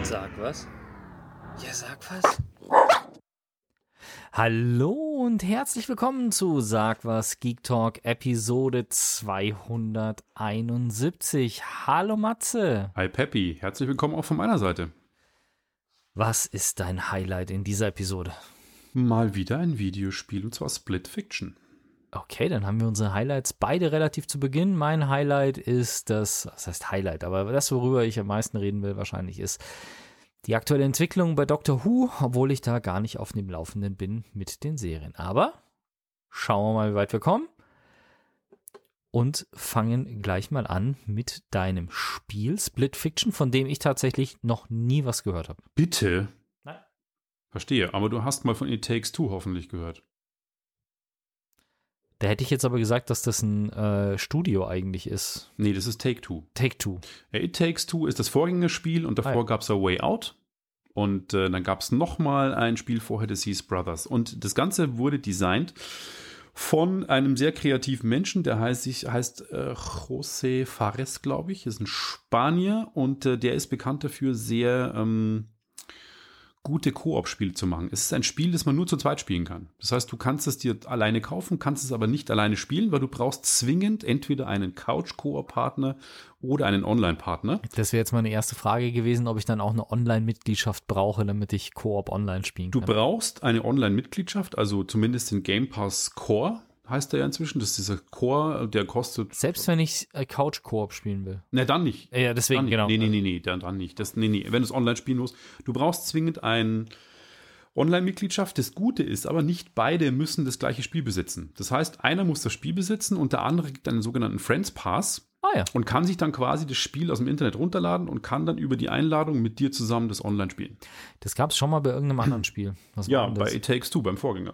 Sag was? Ja, sag was. Hallo und herzlich willkommen zu Sag was Geek Talk Episode 271. Hallo Matze. Hi Peppi, herzlich willkommen auch von meiner Seite. Was ist dein Highlight in dieser Episode? Mal wieder ein Videospiel, und zwar Split Fiction. Okay, dann haben wir unsere Highlights beide relativ zu Beginn. Mein Highlight ist das heißt Highlight, aber das, worüber ich am meisten reden will, wahrscheinlich ist die aktuelle Entwicklung bei Doctor Who, obwohl ich da gar nicht auf dem Laufenden bin mit den Serien. Aber schauen wir mal, wie weit wir kommen. Und fangen gleich mal an mit deinem Spiel Split Fiction, von dem ich tatsächlich noch nie was gehört habe. Bitte? Nein. Verstehe, aber du hast mal von It Takes Two hoffentlich gehört. Da hätte ich jetzt aber gesagt, dass das ein Studio eigentlich ist. Nee, das ist Take-Two. Take-Two. It Takes Two ist das Vorgängerspiel und davor gab es A Way Out. Und dann gab es nochmal ein Spiel vorher, das hieß Brothers. Und das Ganze wurde designt von einem sehr kreativen Menschen, der heißt José Fares, glaube ich, ist ein Spanier und der ist bekannt dafür, sehr gute Koop-Spiele zu machen. Es ist ein Spiel, das man nur zu zweit spielen kann. Das heißt, du kannst es dir alleine kaufen, kannst es aber nicht alleine spielen, weil du brauchst zwingend entweder einen Couch-Koop-Partner oder einen Online-Partner. Das wäre jetzt meine erste Frage gewesen, ob ich dann auch eine Online-Mitgliedschaft brauche, damit ich Koop online spielen kann. Du brauchst eine Online-Mitgliedschaft, also zumindest den Game Pass Core heißt der ja inzwischen. Das ist dieser Core, der kostet... Selbst wenn ich Couch-Koop spielen will? Na, dann nicht. Ja, deswegen, dann genau. Nee, dann nicht. Nee. Wenn du es online spielen musst, du brauchst zwingend eine Online-Mitgliedschaft. Das Gute ist aber, nicht beide müssen das gleiche Spiel besitzen. Das heißt, einer muss das Spiel besitzen und der andere kriegt einen sogenannten Friends Pass und kann sich dann quasi das Spiel aus dem Internet runterladen und kann dann über die Einladung mit dir zusammen das online spielen. Das gab es schon mal bei irgendeinem anderen Spiel. Was ja, bei It Takes Two, beim Vorgänger.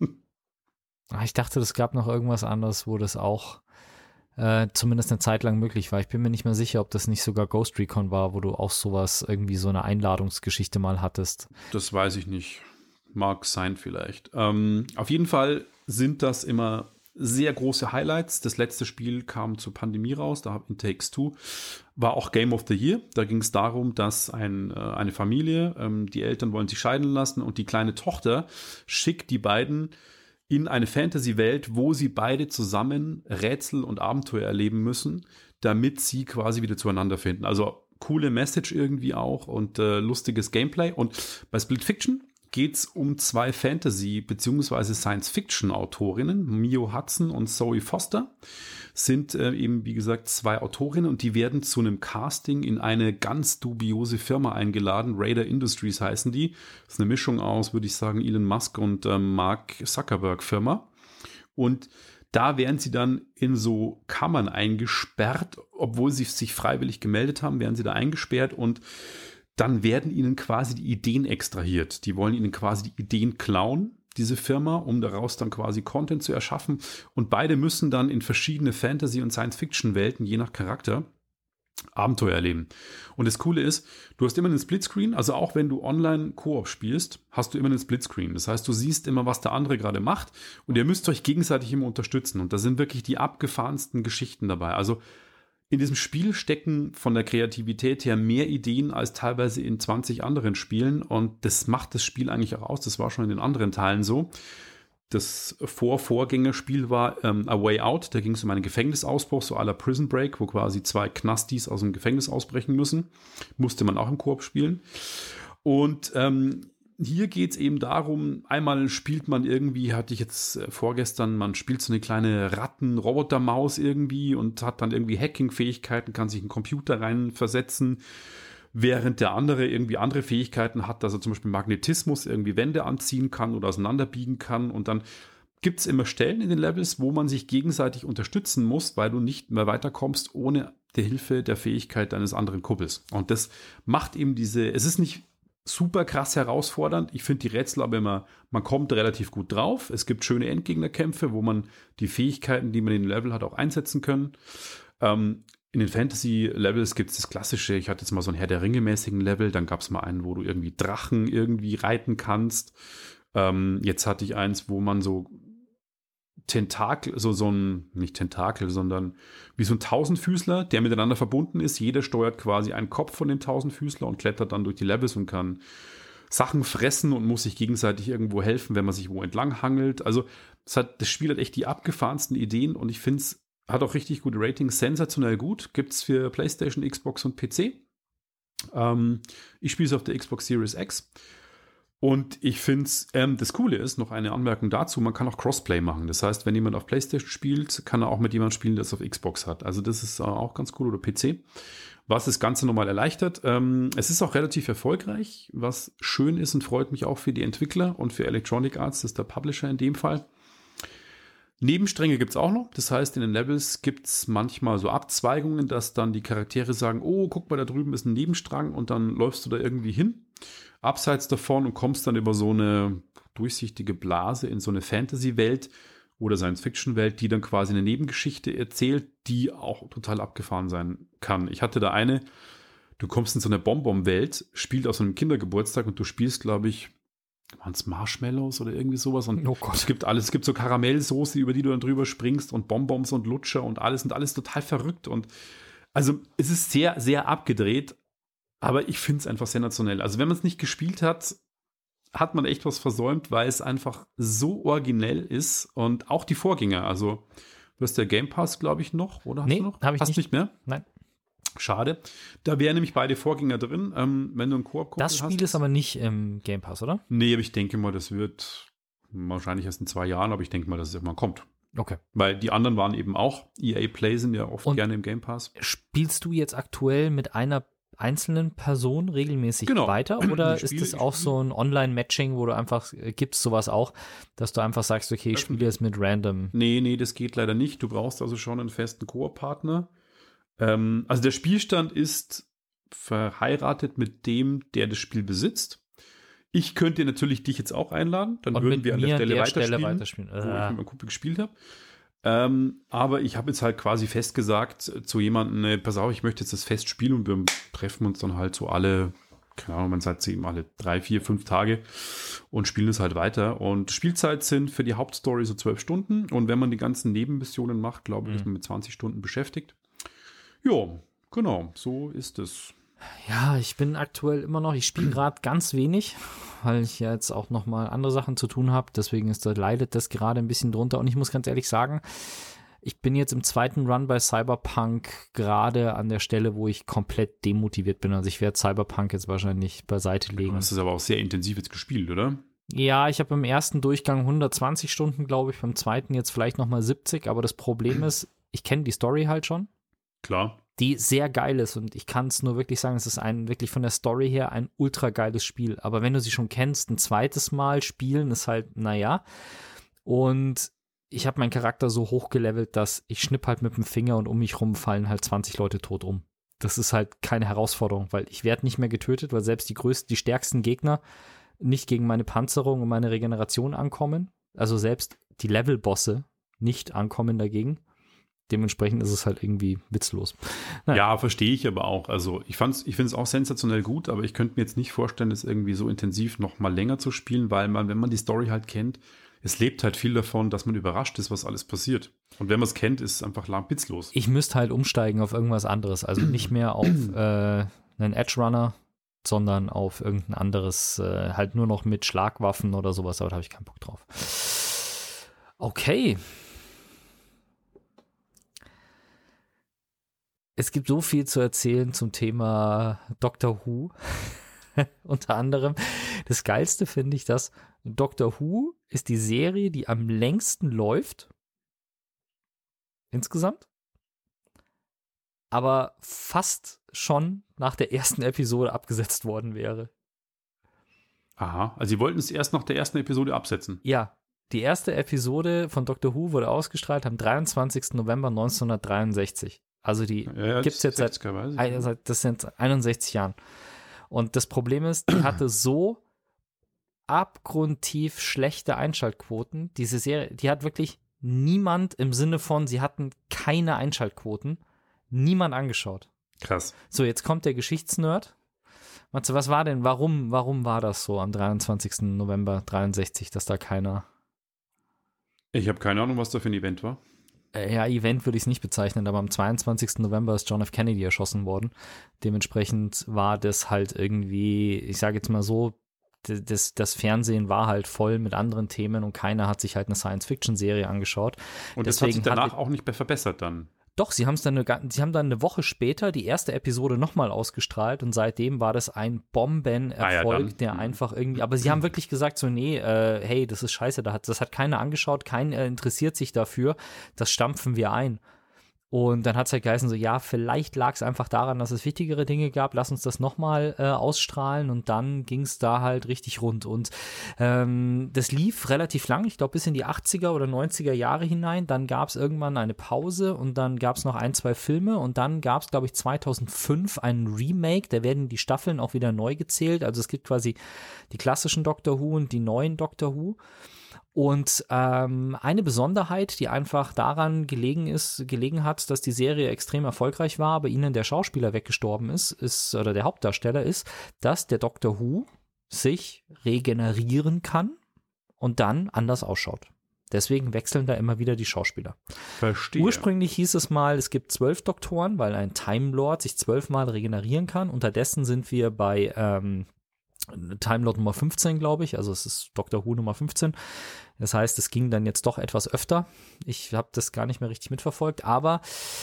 Ich dachte, es gab noch irgendwas anderes, wo das auch zumindest eine Zeit lang möglich war. Ich bin mir nicht mehr sicher, ob das nicht sogar Ghost Recon war, wo du auch sowas, irgendwie so eine Einladungsgeschichte mal hattest. Das weiß ich nicht. Mag sein vielleicht. Auf jeden Fall sind das immer sehr große Highlights. Das letzte Spiel kam zur Pandemie raus, da It Takes Two, war auch Game of the Year. Da ging es darum, dass eine Familie, die Eltern wollen sich scheiden lassen und die kleine Tochter schickt die beiden in eine Fantasy-Welt, wo sie beide zusammen Rätsel und Abenteuer erleben müssen, damit sie quasi wieder zueinander finden. Also coole Message irgendwie auch und lustiges Gameplay. Und bei Split Fiction geht es um zwei Fantasy- bzw. Science-Fiction-Autorinnen, Mio Hudson und Zoe Foster, sind eben, wie gesagt, zwei Autorinnen und die werden zu einem Casting in eine ganz dubiose Firma eingeladen. Raider Industries heißen die. Das ist eine Mischung aus, würde ich sagen, Elon Musk und Mark Zuckerberg Firma. Und da werden sie dann in so Kammern eingesperrt, obwohl sie sich freiwillig gemeldet haben, werden sie da eingesperrt und dann werden ihnen quasi die Ideen extrahiert. Die wollen ihnen quasi die Ideen klauen, diese Firma, um daraus dann quasi Content zu erschaffen. Und beide müssen dann in verschiedene Fantasy- und Science-Fiction-Welten, je nach Charakter, Abenteuer erleben. Und das Coole ist, du hast immer einen Splitscreen, also auch wenn du online Koop spielst, hast du immer einen Splitscreen. Das heißt, du siehst immer, was der andere gerade macht und ihr müsst euch gegenseitig immer unterstützen. Und da sind wirklich die abgefahrensten Geschichten dabei. Also in diesem Spiel stecken von der Kreativität her mehr Ideen als teilweise in 20 anderen Spielen und das macht das Spiel eigentlich auch aus. Das war schon in den anderen Teilen so. Das Vorgängerspiel war A Way Out. Da ging es um einen Gefängnisausbruch, so à la Prison Break, wo quasi zwei Knastis aus dem Gefängnis ausbrechen müssen. Musste man auch im Koop spielen. Und hier geht es eben darum, einmal spielt man irgendwie, hatte ich jetzt vorgestern, man spielt so eine kleine Ratten-Roboter-Maus irgendwie und hat dann irgendwie Hacking-Fähigkeiten, kann sich in den Computer rein versetzen, während der andere irgendwie andere Fähigkeiten hat, dass er zum Beispiel Magnetismus irgendwie Wände anziehen kann oder auseinanderbiegen kann. Und dann gibt es immer Stellen in den Levels, wo man sich gegenseitig unterstützen muss, weil du nicht mehr weiterkommst ohne die Hilfe der Fähigkeit deines anderen Kumpels. Und das macht eben es ist nicht super krass herausfordernd. Ich finde die Rätsel aber immer, man kommt relativ gut drauf. Es gibt schöne Endgegnerkämpfe, wo man die Fähigkeiten, die man in den Level hat, auch einsetzen können. In den Fantasy-Levels gibt es das Klassische. Ich hatte jetzt mal so einen Herr der Ringe-mäßigen Level. Dann gab es mal einen, wo du irgendwie Drachen irgendwie reiten kannst. Jetzt hatte ich eins, wo man so Tentakel, so ein, nicht Tentakel, sondern wie so ein Tausendfüßler, der miteinander verbunden ist. Jeder steuert quasi einen Kopf von dem Tausendfüßler und klettert dann durch die Levels und kann Sachen fressen und muss sich gegenseitig irgendwo helfen, wenn man sich wo entlang hangelt. Also das Spiel hat echt die abgefahrensten Ideen und ich finde es hat auch richtig gute Ratings, sensationell gut. Gibt es für PlayStation, Xbox und PC. Ich spiele es auf der Xbox Series X. Und ich finde es, das Coole ist, noch eine Anmerkung dazu, man kann auch Crossplay machen. Das heißt, wenn jemand auf PlayStation spielt, kann er auch mit jemandem spielen, der es auf Xbox hat. Also das ist auch ganz cool, oder PC. Was das Ganze nochmal erleichtert. Es ist auch relativ erfolgreich, was schön ist und freut mich auch für die Entwickler und für Electronic Arts, das ist der Publisher in dem Fall. Nebenstränge gibt es auch noch. Das heißt, in den Levels gibt es manchmal so Abzweigungen, dass dann die Charaktere sagen, oh, guck mal, da drüben ist ein Nebenstrang und dann läufst du da irgendwie hin, abseits davon und kommst dann über so eine durchsichtige Blase in so eine Fantasy-Welt oder Science-Fiction-Welt, die dann quasi eine Nebengeschichte erzählt, die auch total abgefahren sein kann. Ich hatte da eine, du kommst in so eine Bonbon-Welt, spielt auf so einem Kindergeburtstag und du spielst, glaube ich, waren es Marshmallows oder irgendwie sowas? Und oh Gott. Es gibt alles, es gibt so Karamellsoße, über die du dann drüber springst und Bonbons und Lutscher und alles total verrückt. Und also es ist sehr, sehr abgedreht, aber ich finde es einfach sensationell. Also wenn man es nicht gespielt hat, hat man echt was versäumt, weil es einfach so originell ist und auch die Vorgänger. Also du hast der Game Pass, glaube ich, noch, oder? Nee, habe ich hast nicht mehr? Nein. Schade. Da wären nämlich beide Vorgänger drin, wenn du einen Koop-Kumpel hast. Das Spiel ist aber nicht im Game Pass, oder? Nee, aber ich denke mal, das wird wahrscheinlich erst in 2 Jahren, aber ich denke mal, dass es irgendwann kommt. Okay. Weil die anderen waren eben auch, EA Play sind ja oft gerne im Game Pass. Spielst du jetzt aktuell mit einer einzelnen Person regelmäßig weiter oder ist das auch so ein Online-Matching, wo du einfach, gibst sowas auch, dass du einfach sagst, okay, ich spiele jetzt mit random? Nee, das geht leider nicht. Du brauchst also schon einen festen Koop-Partner. Also der Spielstand ist verheiratet mit dem, der das Spiel besitzt. Ich könnte natürlich dich jetzt auch einladen, dann würden wir an der Stelle weiterspielen. Wo ich mit meinem Kumpel gespielt habe. Aber ich habe jetzt halt quasi fest gesagt zu jemandem, pass auf, ich möchte jetzt das Fest spielen und wir treffen uns dann halt so alle, keine Ahnung, man sagt eben alle 3, 4, 5 Tage und spielen es halt weiter. Und Spielzeit sind für die Hauptstory so 12 Stunden und wenn man die ganzen Nebenmissionen macht, glaube ich, ist man mit 20 Stunden beschäftigt. Ja, genau, so ist es. Ja, ich bin aktuell immer noch, ich spiele gerade ganz wenig, weil ich ja jetzt auch noch mal andere Sachen zu tun habe, deswegen leidet das gerade ein bisschen drunter und ich muss ganz ehrlich sagen, ich bin jetzt im zweiten Run bei Cyberpunk gerade an der Stelle, wo ich komplett demotiviert bin, also ich werde Cyberpunk jetzt wahrscheinlich beiseite legen. Du hast es aber auch sehr intensiv jetzt gespielt, oder? Ja, ich habe im ersten Durchgang 120 Stunden, glaube ich, beim zweiten jetzt vielleicht noch mal 70, aber das Problem ist, ich kenne die Story halt schon. Klar. Die sehr geil ist und ich kann es nur wirklich sagen, es ist wirklich von der Story her ein ultra geiles Spiel. Aber wenn du sie schon kennst, ein zweites Mal spielen ist halt, naja. Und ich habe meinen Charakter so hochgelevelt, dass ich schnipp halt mit dem Finger und um mich rum fallen halt 20 Leute tot um. Das ist halt keine Herausforderung, weil ich werde nicht mehr getötet, weil selbst die stärksten Gegner nicht gegen meine Panzerung und meine Regeneration ankommen. Also selbst die Levelbosse nicht ankommen dagegen. Dementsprechend ist es halt irgendwie witzlos. Naja. Ja, verstehe ich aber auch. Also ich finde es auch sensationell gut, aber ich könnte mir jetzt nicht vorstellen, das irgendwie so intensiv noch mal länger zu spielen, weil wenn man die Story halt kennt, es lebt halt viel davon, dass man überrascht ist, was alles passiert. Und wenn man es kennt, ist es einfach lang witzlos. Ich müsste halt umsteigen auf irgendwas anderes. Also nicht mehr auf einen Edge Runner, sondern auf irgendein anderes, halt nur noch mit Schlagwaffen oder sowas, aber da habe ich keinen Bock drauf. Okay. Es gibt so viel zu erzählen zum Thema Doctor Who. Unter anderem. Das Geilste finde ich, dass Doctor Who ist die Serie, die am längsten läuft. Insgesamt. Aber fast schon nach der ersten Episode abgesetzt worden wäre. Aha, also sie wollten es erst nach der ersten Episode absetzen. Ja, die erste Episode von Doctor Who wurde ausgestrahlt am 23. November 1963. Also die gibt es jetzt seit 61 Jahren. Und das Problem ist, die hatte so abgrundtief schlechte Einschaltquoten. Diese Serie, die hat wirklich niemand im Sinne von, sie hatten keine Einschaltquoten, niemand angeschaut. Krass. So, jetzt kommt der Geschichtsnerd. Matze, was war denn, warum war das so am 23. November 63, dass da keiner... Ich habe keine Ahnung, was da für ein Event war. Ja, Event würde ich es nicht bezeichnen, aber am 22. November ist John F. Kennedy erschossen worden. Dementsprechend war das halt irgendwie, ich sage jetzt mal so, das Fernsehen war halt voll mit anderen Themen und keiner hat sich halt eine Science-Fiction-Serie angeschaut. Und das hat sich danach auch nicht mehr verbessert dann. Doch, sie haben dann eine Woche später die erste Episode nochmal ausgestrahlt und seitdem war das ein Bombenerfolg, der einfach irgendwie, aber sie haben wirklich gesagt so, nee, hey, das ist scheiße, das hat keiner angeschaut, keiner interessiert sich dafür, das stampfen wir ein. Und dann hat es halt geheißen so, ja, vielleicht lag es einfach daran, dass es wichtigere Dinge gab, lass uns das nochmal ausstrahlen und dann ging es da halt richtig rund und das lief relativ lang, ich glaube bis in die 80er oder 90er Jahre hinein, dann gab es irgendwann eine Pause und dann gab es noch 1, 2 Filme und dann gab es, glaube ich, 2005 einen Remake, da werden die Staffeln auch wieder neu gezählt, also es gibt quasi die klassischen Doctor Who und die neuen Doctor Who. Und eine Besonderheit, die einfach daran gelegen hat, dass die Serie extrem erfolgreich war, aber ihnen der Schauspieler weggestorben ist oder der Hauptdarsteller ist, dass der Doctor Who sich regenerieren kann und dann anders ausschaut. Deswegen wechseln da immer wieder die Schauspieler. Verstehe. Ursprünglich hieß es mal, es gibt 12 Doktoren, weil ein Time Lord sich 12 Mal regenerieren kann. Unterdessen sind wir bei Time Lord Nummer 15, glaube ich. Also es ist Doctor Who Nummer 15. Das heißt, es ging dann jetzt doch etwas öfter. Ich habe das gar nicht mehr richtig mitverfolgt. Aber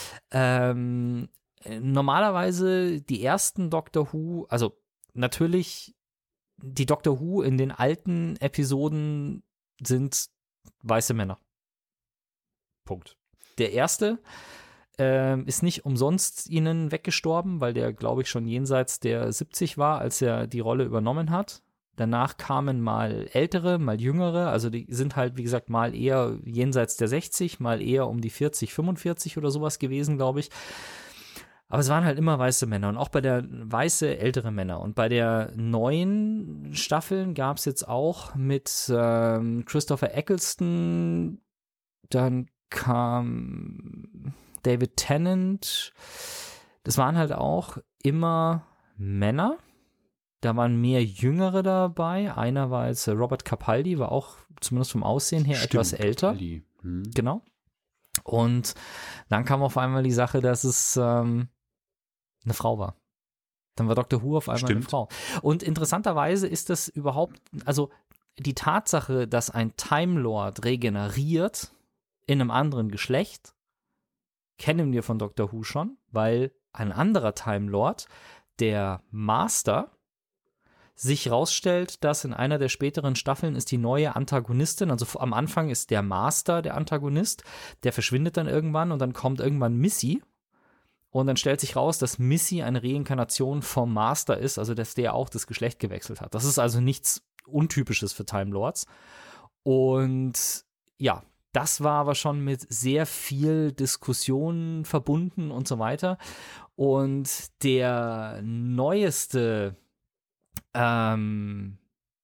normalerweise die ersten Doctor Who, also natürlich die Doctor Who in den alten Episoden sind weiße Männer. Punkt. Der erste ist nicht umsonst ihnen weggestorben, weil der, glaube ich, schon jenseits der 70 war, als er die Rolle übernommen hat. Danach kamen mal ältere, mal jüngere, also die sind halt, wie gesagt, mal eher jenseits der 60, mal eher um die 40, 45 oder sowas gewesen, glaube ich. Aber es waren halt immer weiße Männer und auch bei der weiße ältere Männer. Und bei der neuen Staffeln gab es jetzt auch mit Christopher Eccleston, dann kam David Tennant, das waren halt auch immer Männer. Da waren mehr Jüngere dabei. Einer war jetzt Robert Capaldi, war auch zumindest vom Aussehen her etwas älter. Genau. Und dann kam auf einmal die Sache, dass es eine Frau war. Dann war Dr. Who auf einmal eine Frau. Und interessanterweise ist das überhaupt, also die Tatsache, dass ein Time Lord regeneriert in einem anderen Geschlecht, kennen wir von Dr. Who schon, weil ein anderer Time Lord, der Master, sich rausstellt, dass in einer der späteren Staffeln ist die neue Antagonistin, also am Anfang ist der Master der Antagonist, der verschwindet dann irgendwann und dann kommt irgendwann Missy und dann stellt sich raus, dass Missy eine Reinkarnation vom Master ist, also dass der auch das Geschlecht gewechselt hat. Das ist also nichts Untypisches für Time Lords. Und ja, das war aber schon mit sehr viel Diskussion verbunden und so weiter. Und der neueste Time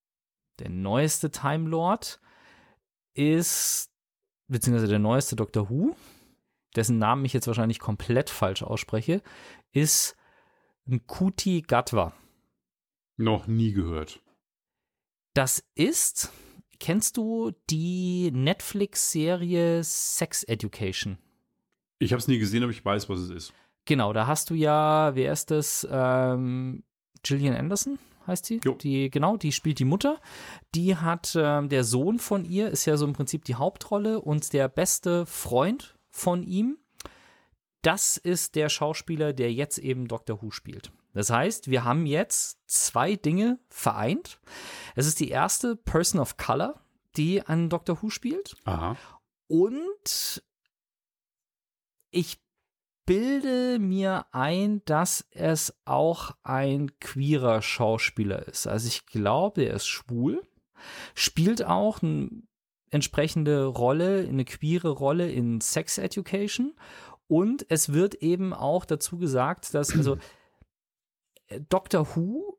Lord ist, beziehungsweise der neueste Doctor Who, dessen Namen ich jetzt wahrscheinlich komplett falsch ausspreche, ist Ncuti Gatwa. Noch nie gehört. Das ist, kennst du die Netflix-Serie Sex Education? Ich habe es nie gesehen, aber ich weiß, was es ist. Genau, da hast du ja, wer ist das? Gillian Anderson heißt sie? Die spielt die Mutter. Die hat, der Sohn von ihr ist ja so im Prinzip die Hauptrolle und der beste Freund von ihm, das ist der Schauspieler, der jetzt eben Doctor Who spielt. Das heißt, wir haben jetzt 2 Dinge vereint. Es ist die erste Person of Color, die einen Doctor Who spielt. Aha. Und ich bilde mir ein, dass es auch ein queerer Schauspieler ist. Also ich glaube, er ist schwul, spielt auch eine entsprechende Rolle, eine queere Rolle in Sex Education. Und es wird eben auch dazu gesagt, dass also Doctor Who,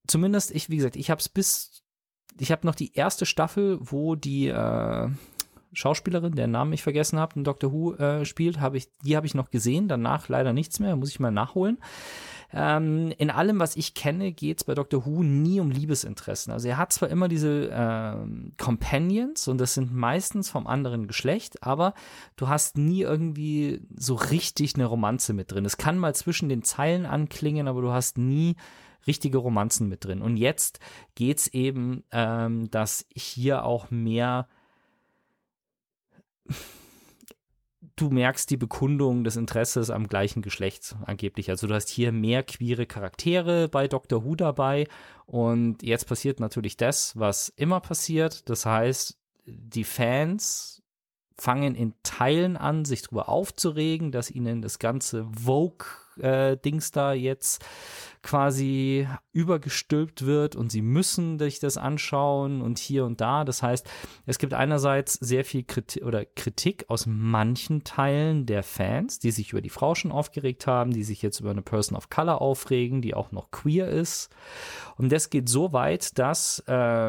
zumindest wie gesagt, ich habe noch die erste Staffel, wo die Schauspielerin, deren Namen ich vergessen habe, in Doctor Who spielt, die habe ich noch gesehen, danach leider nichts mehr, muss ich mal nachholen. In allem, was ich kenne, geht es bei Doctor Who nie um Liebesinteressen. Also er hat zwar immer diese Companions und das sind meistens vom anderen Geschlecht, aber du hast nie irgendwie so richtig eine Romanze mit drin. Es kann mal zwischen den Zeilen anklingen, aber du hast nie richtige Romanzen mit drin. Und jetzt geht es eben, dass hier auch mehr du merkst die Bekundung des Interesses am gleichen Geschlecht angeblich. Also du hast hier mehr queere Charaktere bei Doctor Who dabei und jetzt passiert natürlich das, was immer passiert. Das heißt, die Fans fangen in Teilen an, sich darüber aufzuregen, dass ihnen das ganze Vogue-Dings da jetzt quasi übergestülpt wird und sie müssen sich das anschauen und hier und da. Das heißt, es gibt einerseits sehr viel Kritik aus manchen Teilen der Fans, die sich über die Frau schon aufgeregt haben, die sich jetzt über eine Person of Color aufregen, die auch noch queer ist. Und das geht so weit, dass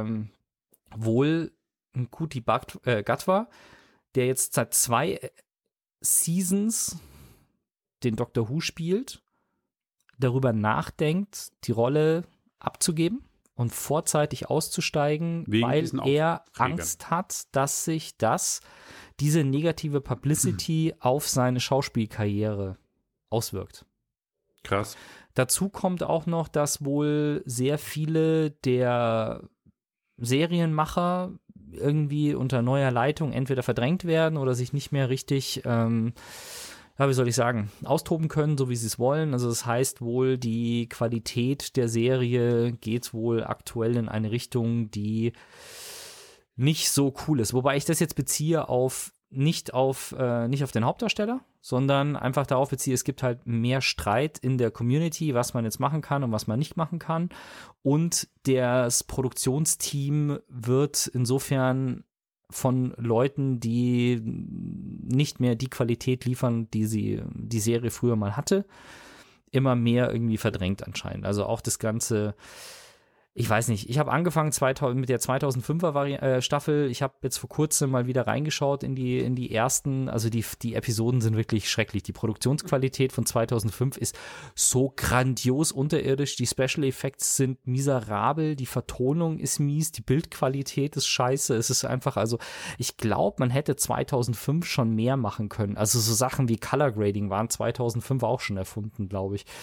wohl ein Ncuti Gatwa, der jetzt seit 2 Seasons den Doctor Who spielt, darüber nachdenkt, die Rolle abzugeben und vorzeitig auszusteigen, weil er Angst hat, dass sich diese negative Publicity auf seine Schauspielkarriere auswirkt. Krass. Dazu kommt auch noch, dass wohl sehr viele der Serienmacher irgendwie unter neuer Leitung entweder verdrängt werden oder sich nicht mehr richtig, wie soll ich sagen, austoben können, so wie sie es wollen. Also das heißt wohl, die Qualität der Serie geht wohl aktuell in eine Richtung, die nicht so cool ist. Wobei ich das jetzt beziehe nicht auf den Hauptdarsteller, sondern einfach darauf beziehe, es gibt halt mehr Streit in der Community, was man jetzt machen kann und was man nicht machen kann. Und das Produktionsteam wird insofern von Leuten, die nicht mehr die Qualität liefern, die Serie früher mal hatte, immer mehr irgendwie verdrängt anscheinend. Also auch das ganze, ich weiß nicht, ich habe angefangen mit der 2005er Staffel. Ich habe jetzt vor kurzem mal wieder reingeschaut in die ersten, also die Episoden sind wirklich schrecklich. Die Produktionsqualität von 2005 ist so grandios unterirdisch. Die Special Effects sind miserabel, die Vertonung ist mies, die Bildqualität ist scheiße. Es ist einfach, also ich glaube, man hätte 2005 schon mehr machen können. Also so Sachen wie Color Grading waren 2005 auch schon erfunden, glaube ich.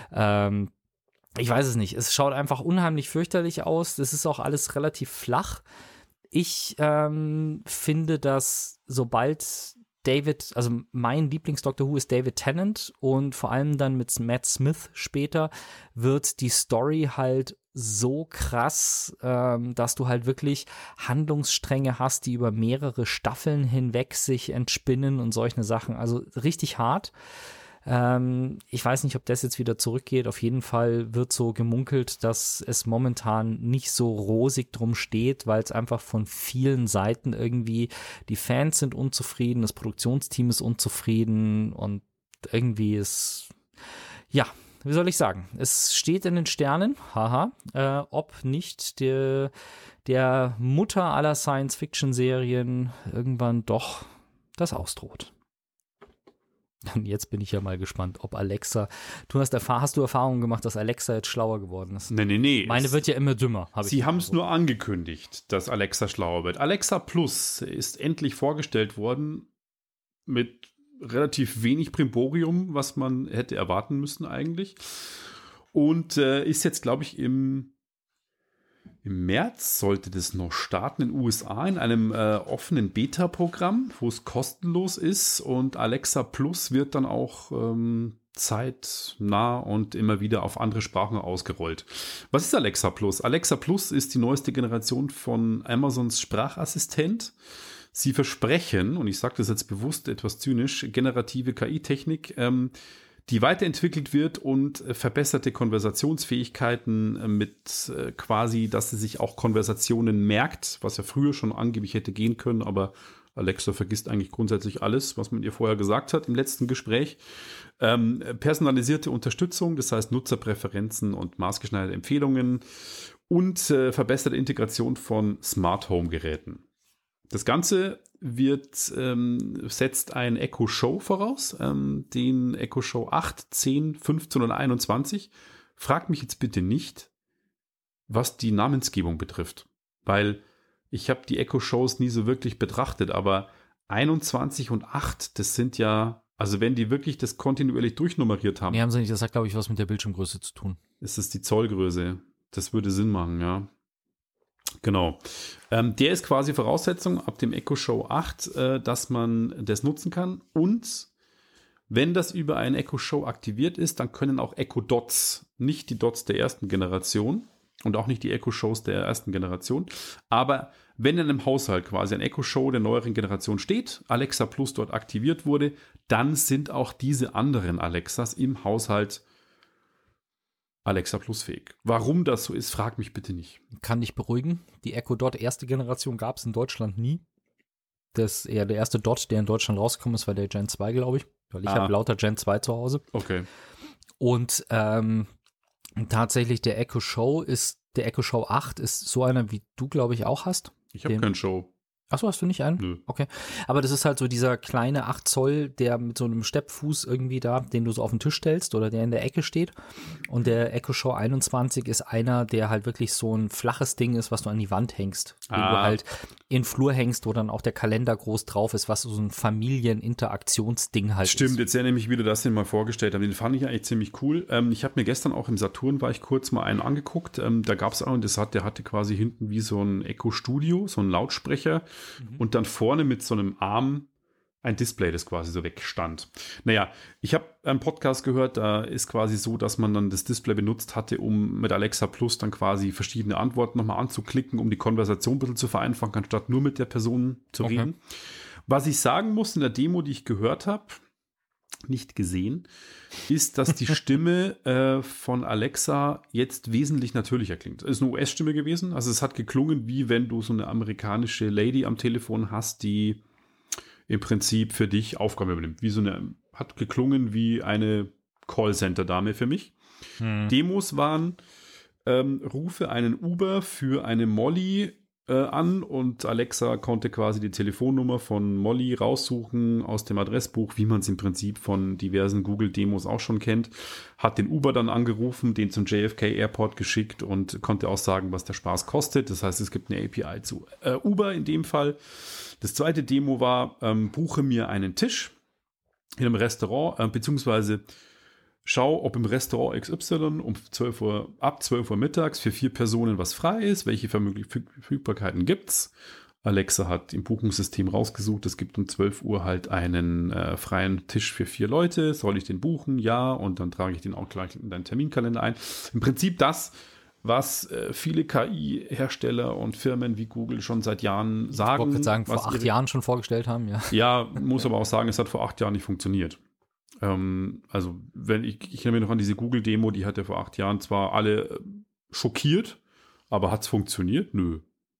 Ich weiß es nicht. Es schaut einfach unheimlich fürchterlich aus. Das ist auch alles relativ flach. Ich finde, dass sobald also mein Lieblings-Doctor Who ist David Tennant und vor allem dann mit Matt Smith später wird die Story halt so krass, dass du halt wirklich Handlungsstränge hast, die über mehrere Staffeln hinweg sich entspinnen und solche Sachen. Also richtig hart. Ich weiß nicht, ob das jetzt wieder zurückgeht. Auf jeden Fall wird so gemunkelt, dass es momentan nicht so rosig drum steht, weil es einfach von vielen Seiten irgendwie, die Fans sind unzufrieden, das Produktionsteam ist unzufrieden und irgendwie ist, ja, wie soll ich sagen, es steht in den Sternen, ob nicht der Mutter aller Science-Fiction-Serien irgendwann doch das ausdroht. Und jetzt bin ich ja mal gespannt, ob Alexa, hast du Erfahrungen gemacht, dass Alexa jetzt schlauer geworden ist? Nee. Meine wird ja immer dümmer. Sie haben es nur angekündigt, dass Alexa schlauer wird. Alexa Plus ist endlich vorgestellt worden mit relativ wenig Brimborium, was man hätte erwarten müssen eigentlich. Und ist jetzt, glaube ich, im März sollte das noch starten in den USA in einem offenen Beta-Programm, wo es kostenlos ist und Alexa Plus wird dann auch zeitnah und immer wieder auf andere Sprachen ausgerollt. Was ist Alexa Plus? Alexa Plus ist die neueste Generation von Amazons Sprachassistent. Sie versprechen, und ich sage das jetzt bewusst etwas zynisch, generative KI-Technik, die weiterentwickelt wird und verbesserte Konversationsfähigkeiten mit quasi, dass sie sich auch Konversationen merkt, was ja früher schon angeblich hätte gehen können, aber Alexa vergisst eigentlich grundsätzlich alles, was man ihr vorher gesagt hat im letzten Gespräch. Personalisierte Unterstützung, das heißt Nutzerpräferenzen und maßgeschneiderte Empfehlungen und verbesserte Integration von Smart Home Geräten. Das Ganze setzt ein Echo Show voraus, den Echo Show 8, 10, 15 und 21. Frag mich jetzt bitte nicht, was die Namensgebung betrifft, weil ich habe die Echo Shows nie so wirklich betrachtet, aber 21 und 8, das sind ja, also wenn die wirklich das kontinuierlich durchnummeriert haben. Nee, haben sie nicht, das hat, glaube ich, was mit der Bildschirmgröße zu tun. Ist es die Zollgröße? Das würde Sinn machen, ja. Genau. Der ist quasi Voraussetzung ab dem Echo Show 8, dass man das nutzen kann. Und wenn das über ein Echo Show aktiviert ist, dann können auch Echo Dots, nicht die Dots der ersten Generation und auch nicht die Echo Shows der ersten Generation, aber wenn in einem Haushalt quasi ein Echo Show der neueren Generation steht, Alexa Plus dort aktiviert wurde, dann sind auch diese anderen Alexas im Haushalt Alexa Plus fähig. Warum das so ist, frag mich bitte nicht. Kann dich beruhigen. Die Echo Dot erste Generation gab es in Deutschland nie. Das eher der erste Dot, der in Deutschland rausgekommen ist, war der Gen 2, glaube ich. Weil ich habe lauter Gen 2 zu Hause. Okay. Und tatsächlich der Echo Show 8 ist so einer, wie du, glaube ich, auch hast. Ich habe keinen Show. Achso, hast du nicht einen? Nö. Okay. Aber das ist halt so dieser kleine 8 Zoll, der mit so einem Steppfuß irgendwie da, den du so auf den Tisch stellst oder der in der Ecke steht. Und der Echo Show 21 ist einer, der halt wirklich so ein flaches Ding ist, was du an die Wand hängst. Den du halt in den Flur hängst, wo dann auch der Kalender groß drauf ist, was so ein Familieninteraktionsding halt Stimmt, ist. jetzt erinnere ich mich wieder, dass sie den mal vorgestellt haben. Den fand ich eigentlich ziemlich cool. Ich habe mir gestern auch im Saturn, war ich kurz mal einen angeguckt. Da gab es auch, und der hatte quasi hinten wie so ein Echo Studio, so ein Lautsprecher. Und dann vorne mit so einem Arm ein Display, das quasi so wegstand. Naja, ich habe einen Podcast gehört, da ist quasi so, dass man dann das Display benutzt hatte, um mit Alexa Plus dann quasi verschiedene Antworten nochmal anzuklicken, um die Konversation ein bisschen zu vereinfachen, anstatt nur mit der Person zu reden. Was ich sagen muss in der Demo, die ich gehört habe, nicht gesehen, ist, dass die Stimme von Alexa jetzt wesentlich natürlicher klingt. Es ist eine US-Stimme gewesen, also es hat geklungen, wie wenn du so eine amerikanische Lady am Telefon hast, die im Prinzip für dich Aufgaben übernimmt. Hat geklungen wie eine Callcenter-Dame für mich. Demos waren, rufe einen Uber für eine Molly an und Alexa konnte quasi die Telefonnummer von Molly raussuchen aus dem Adressbuch, wie man es im Prinzip von diversen Google-Demos auch schon kennt, hat den Uber dann angerufen, den zum JFK Airport geschickt und konnte auch sagen, was der Spaß kostet. Das heißt, es gibt eine API zu Uber in dem Fall. Das zweite Demo war, buche mir einen Tisch in einem Restaurant, beziehungsweise schau, ob im Restaurant XY ab 12 Uhr mittags für 4 Personen was frei ist, welche Verfügbarkeiten gibt's. Alexa hat im Buchungssystem rausgesucht, es gibt um 12 Uhr halt einen freien Tisch für 4 Leute. Soll ich den buchen? Ja. Und dann trage ich den auch gleich in deinen Terminkalender ein. Im Prinzip das, was viele KI-Hersteller und Firmen wie Google schon seit Jahren sagen. Ich wollte sagen, vor 8 Jahren schon vorgestellt haben, ja. Ja, muss aber auch sagen, es hat vor 8 Jahren nicht funktioniert. Also, wenn ich erinnere mich noch an diese Google-Demo, die hat ja vor 8 Jahren zwar alle schockiert, aber hat es funktioniert? Nö.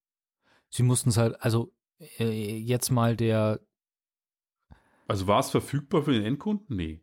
Sie mussten es halt, also jetzt mal Also war es verfügbar für den Endkunden? Nee.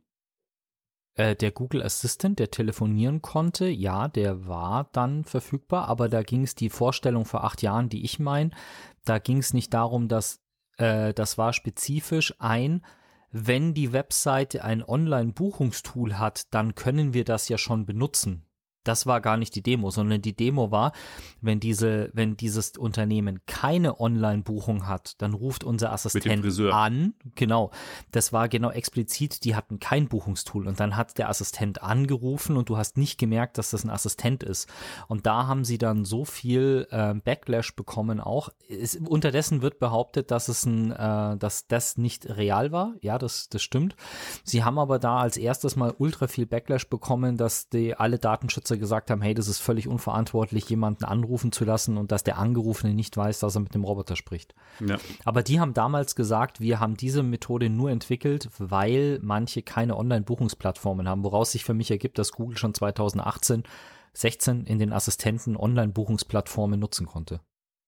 Der Google Assistant, der telefonieren konnte, ja, der war dann verfügbar, aber da ging es die Vorstellung vor 8 Jahren, die ich meine, da ging es nicht darum, dass das war spezifisch wenn die Webseite ein Online-Buchungstool hat, dann können wir das ja schon benutzen. Das war gar nicht die Demo, sondern die Demo war, wenn dieses Unternehmen keine Online-Buchung hat, dann ruft unser Assistent an. Genau, das war genau explizit, die hatten kein Buchungstool und dann hat der Assistent angerufen und du hast nicht gemerkt, dass das ein Assistent ist. Und da haben sie dann so viel Backlash bekommen auch. Unterdessen wird behauptet, dass das nicht real war. Ja, das stimmt. Sie haben aber da als erstes mal ultra viel Backlash bekommen, dass alle Datenschützer gesagt haben, hey, das ist völlig unverantwortlich, jemanden anrufen zu lassen und dass der Angerufene nicht weiß, dass er mit dem Roboter spricht. Ja. Aber die haben damals gesagt, wir haben diese Methode nur entwickelt, weil manche keine Online-Buchungsplattformen haben, woraus sich für mich ergibt, dass Google schon 2016 in den Assistenten Online-Buchungsplattformen nutzen konnte.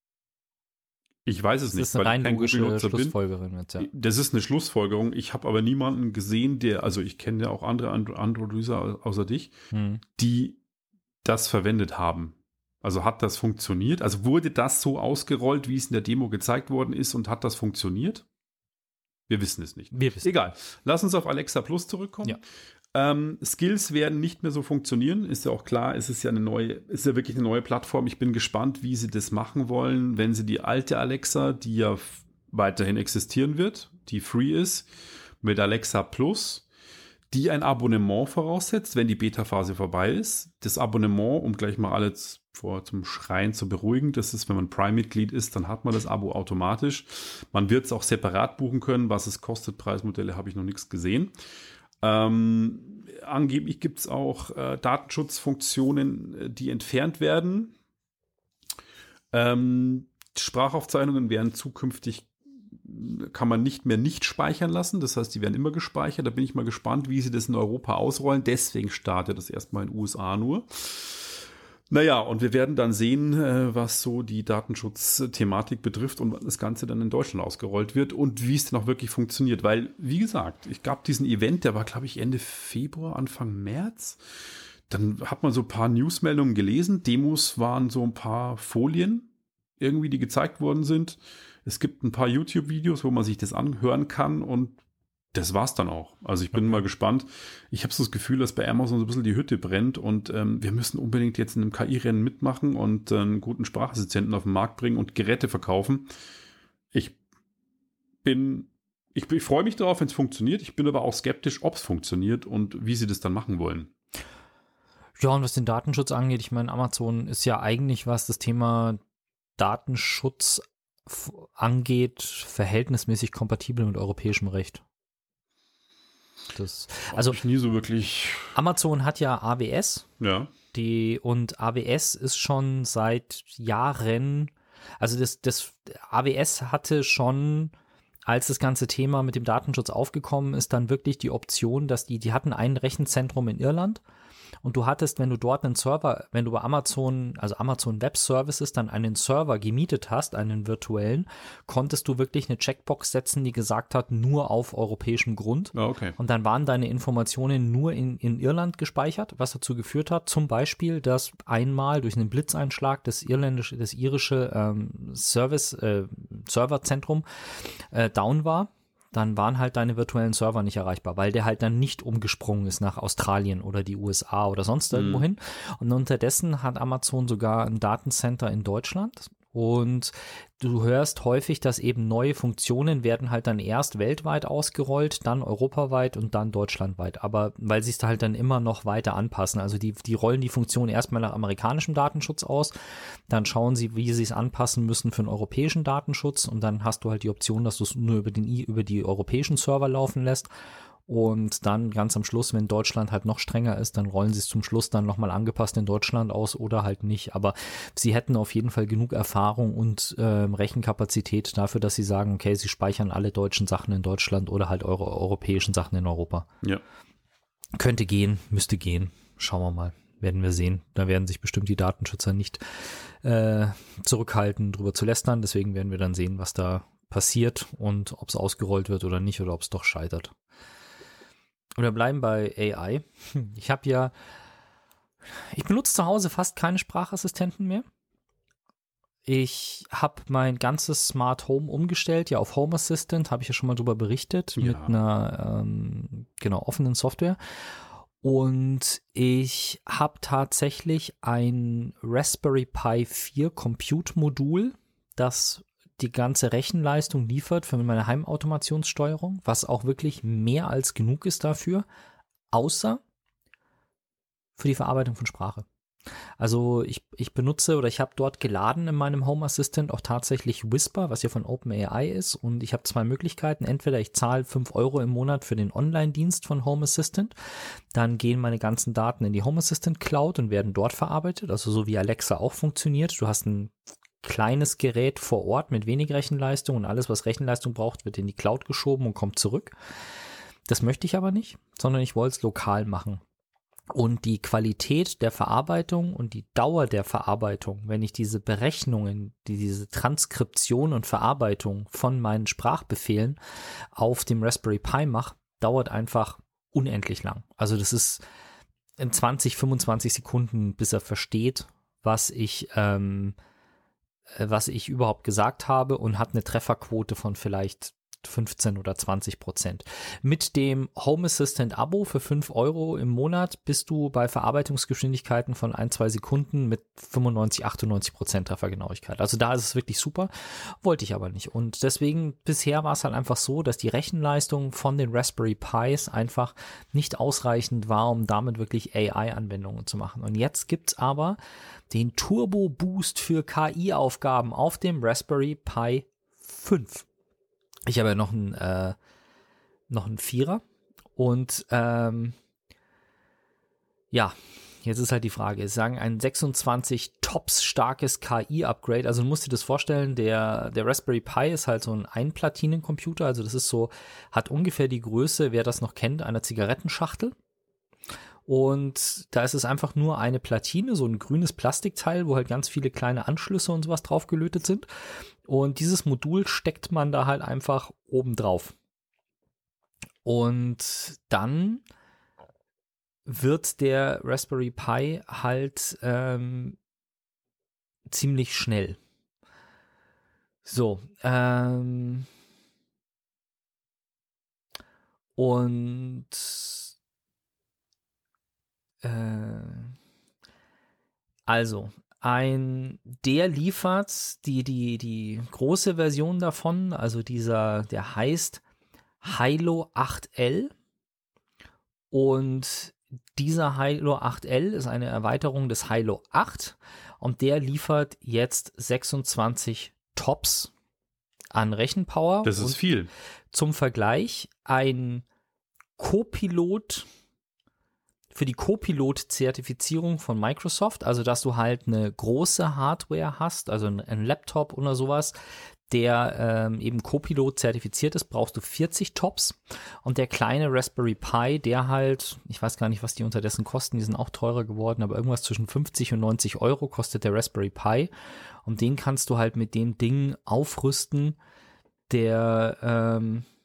Ich weiß es nicht, das ist eine rein logische Schlussfolgerung jetzt, ja. Das ist eine Schlussfolgerung. Ich habe aber niemanden gesehen, ich kenne ja auch andere Android-User außer dich, die das verwendet haben. Also hat das funktioniert? Also wurde das so ausgerollt, wie es in der Demo gezeigt worden ist und hat das funktioniert? Wir wissen es nicht. Egal. Lass uns auf Alexa Plus zurückkommen. Ja. Skills werden nicht mehr so funktionieren, ist ja auch klar, ist ja wirklich eine neue Plattform. Ich bin gespannt, wie sie das machen wollen, wenn sie die alte Alexa, die ja weiterhin existieren wird, die free ist, mit Alexa Plus, die ein Abonnement voraussetzt, wenn die Beta-Phase vorbei ist. Das Abonnement, um gleich mal alle zum Schreien zu beruhigen, das ist, wenn man Prime-Mitglied ist, dann hat man das Abo automatisch. Man wird es auch separat buchen können, was es kostet. Preismodelle habe ich noch nichts gesehen. Angeblich gibt es auch Datenschutzfunktionen, die entfernt werden. Sprachaufzeichnungen werden zukünftig, kann man nicht mehr nicht speichern lassen. Das heißt, die werden immer gespeichert. Da bin ich mal gespannt, wie sie das in Europa ausrollen. Deswegen startet das erstmal in den USA nur. Naja, und wir werden dann sehen, was so die Datenschutzthematik betrifft und das Ganze dann in Deutschland ausgerollt wird und wie es dann auch wirklich funktioniert. Weil, wie gesagt, ich gab diesen Event, der war, glaube ich, Ende Februar, Anfang März. Dann hat man so ein paar Newsmeldungen gelesen. Demos waren so ein paar Folien irgendwie, die gezeigt worden sind. Es gibt ein paar YouTube-Videos, wo man sich das anhören kann und das war's dann auch. Also ich bin mal gespannt. Ich habe so das Gefühl, dass bei Amazon so ein bisschen die Hütte brennt und wir müssen unbedingt jetzt in einem KI-Rennen mitmachen und einen guten Sprachassistenten auf den Markt bringen und Geräte verkaufen. Ich freue mich darauf, wenn es funktioniert. Ich bin aber auch skeptisch, ob es funktioniert und wie sie das dann machen wollen. Ja, und was den Datenschutz angeht, ich meine, Amazon ist ja eigentlich, was das Thema Datenschutz angeht, verhältnismäßig kompatibel mit europäischem Recht. Also nie so wirklich. Amazon hat ja AWS. Ja. Und AWS ist schon seit Jahren, also das AWS hatte schon, als das ganze Thema mit dem Datenschutz aufgekommen ist, dann wirklich die Option, dass die hatten ein Rechenzentrum in Irland. Und du hattest, wenn du dort einen Server, wenn du bei Amazon, also Amazon Web Services, dann einen Server gemietet hast, einen virtuellen, konntest du wirklich eine Checkbox setzen, die gesagt hat, nur auf europäischem Grund. Oh, okay. Und dann waren deine Informationen nur in Irland gespeichert, was dazu geführt hat, zum Beispiel, dass einmal durch einen Blitzeinschlag das irische Serverzentrum down war. Dann waren halt deine virtuellen Server nicht erreichbar, weil der halt dann nicht umgesprungen ist nach Australien oder die USA oder sonst irgendwo hin. Und unterdessen hat Amazon sogar ein Datencenter in Deutschland. Und du hörst häufig, dass eben neue Funktionen werden halt dann erst weltweit ausgerollt, dann europaweit und dann deutschlandweit. Aber weil sie es halt dann immer noch weiter anpassen. Also die rollen die Funktion erstmal nach amerikanischem Datenschutz aus, dann schauen sie, wie sie es anpassen müssen für den europäischen Datenschutz und dann hast du halt die Option, dass du es nur über die europäischen Server laufen lässt. Und dann ganz am Schluss, wenn Deutschland halt noch strenger ist, dann rollen sie es zum Schluss dann nochmal angepasst in Deutschland aus oder halt nicht. Aber sie hätten auf jeden Fall genug Erfahrung und Rechenkapazität dafür, dass sie sagen, okay, sie speichern alle deutschen Sachen in Deutschland oder halt eure europäischen Sachen in Europa. Ja. Könnte gehen, müsste gehen. Schauen wir mal. Werden wir sehen. Da werden sich bestimmt die Datenschützer nicht zurückhalten, drüber zu lästern. Deswegen werden wir dann sehen, was da passiert und ob es ausgerollt wird oder nicht oder ob es doch scheitert. Und wir bleiben bei AI. Ich benutze zu Hause fast keine Sprachassistenten mehr. Ich habe mein ganzes Smart Home umgestellt, ja auf Home Assistant, habe ich ja schon mal drüber berichtet, mit einer offenen Software. Und ich habe tatsächlich ein Raspberry Pi 4 Compute-Modul, das die ganze Rechenleistung liefert für meine Heimautomationssteuerung, was auch wirklich mehr als genug ist dafür, außer für die Verarbeitung von Sprache. Also ich benutze oder ich habe dort geladen in meinem Home Assistant auch tatsächlich Whisper, was ja von OpenAI ist, und ich habe zwei Möglichkeiten. Entweder ich zahle 5 € im Monat für den Online-Dienst von Home Assistant, dann gehen meine ganzen Daten in die Home Assistant Cloud und werden dort verarbeitet, also so wie Alexa auch funktioniert. Du hast ein kleines Gerät vor Ort mit wenig Rechenleistung und alles, was Rechenleistung braucht, wird in die Cloud geschoben und kommt zurück. Das möchte ich aber nicht, sondern ich wollte es lokal machen. Und die Qualität der Verarbeitung und die Dauer der Verarbeitung, wenn ich diese Berechnungen, diese Transkription und Verarbeitung von meinen Sprachbefehlen auf dem Raspberry Pi mache, dauert einfach unendlich lang. Also das ist in 20, 25 Sekunden, bis er versteht, was ich überhaupt gesagt habe und hat eine Trefferquote von vielleicht 15 oder 20%. Mit dem Home Assistant Abo für 5 € im Monat bist du bei Verarbeitungsgeschwindigkeiten von 1-2 Sekunden mit 95-98% Treffergenauigkeit. Also da ist es wirklich super, wollte ich aber nicht. Und deswegen, bisher war es halt einfach so, dass die Rechenleistung von den Raspberry Pis einfach nicht ausreichend war, um damit wirklich AI-Anwendungen zu machen. Und jetzt gibt's aber den Turbo Boost für KI-Aufgaben auf dem Raspberry Pi 5. Ich habe ja noch einen Vierer und ja, jetzt ist halt die Frage, sie sagen ein 26 Tops starkes KI-Upgrade, also du musst dir das vorstellen, der Raspberry Pi ist halt so ein Einplatinencomputer, also das ist so, hat ungefähr die Größe, wer das noch kennt, einer Zigarettenschachtel. Und da ist es einfach nur eine Platine, so ein grünes Plastikteil, wo halt ganz viele kleine Anschlüsse und sowas drauf gelötet sind. Und dieses Modul steckt man da halt einfach oben drauf. Und dann wird der Raspberry Pi halt ziemlich schnell. So, und also, der liefert die große Version davon, also der heißt Hilo 8L und dieser Hilo 8L ist eine Erweiterung des Hilo 8 und der liefert jetzt 26 Tops an Rechenpower. Das ist viel. Zum Vergleich, ein Copilot für die Copilot-Zertifizierung von Microsoft, also dass du halt eine große Hardware hast, also ein Laptop oder sowas, der eben Copilot zertifiziert ist, brauchst du 40 Tops und der kleine Raspberry Pi, der halt, ich weiß gar nicht, was die unterdessen kosten, die sind auch teurer geworden, aber irgendwas zwischen 50 und 90 € kostet der Raspberry Pi und den kannst du halt mit dem Ding aufrüsten, der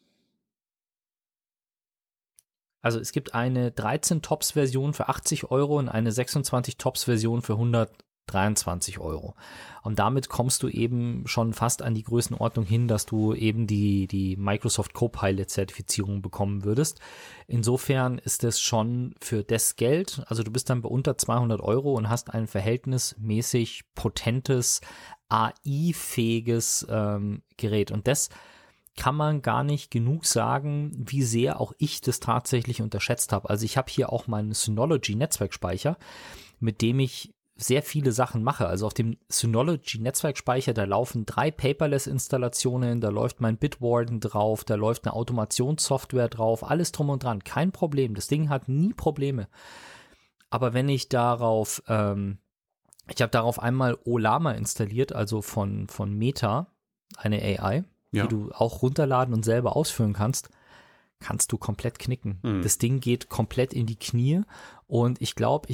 also es gibt eine 13-Tops-Version für 80 € und eine 26-Tops-Version für 123 €. Und damit kommst du eben schon fast an die Größenordnung hin, dass du eben die Microsoft Copilot-Zertifizierung bekommen würdest. Insofern ist es schon für das Geld, also du bist dann bei unter 200 € und hast ein verhältnismäßig potentes, AI-fähiges Gerät. Und das kann man gar nicht genug sagen, wie sehr auch ich das tatsächlich unterschätzt habe. Also ich habe hier auch meinen Synology-Netzwerkspeicher, mit dem ich sehr viele Sachen mache. Also auf dem Synology-Netzwerkspeicher, da laufen 3 Paperless-Installationen, da läuft mein Bitwarden drauf, da läuft eine Automationssoftware drauf, alles drum und dran, kein Problem. Das Ding hat nie Probleme. Aber wenn ich darauf, ich habe darauf einmal Ollama installiert, also von Meta, eine AI, die du auch runterladen und selber ausführen kannst du komplett knicken. Das Ding geht komplett in die Knie und ich glaube,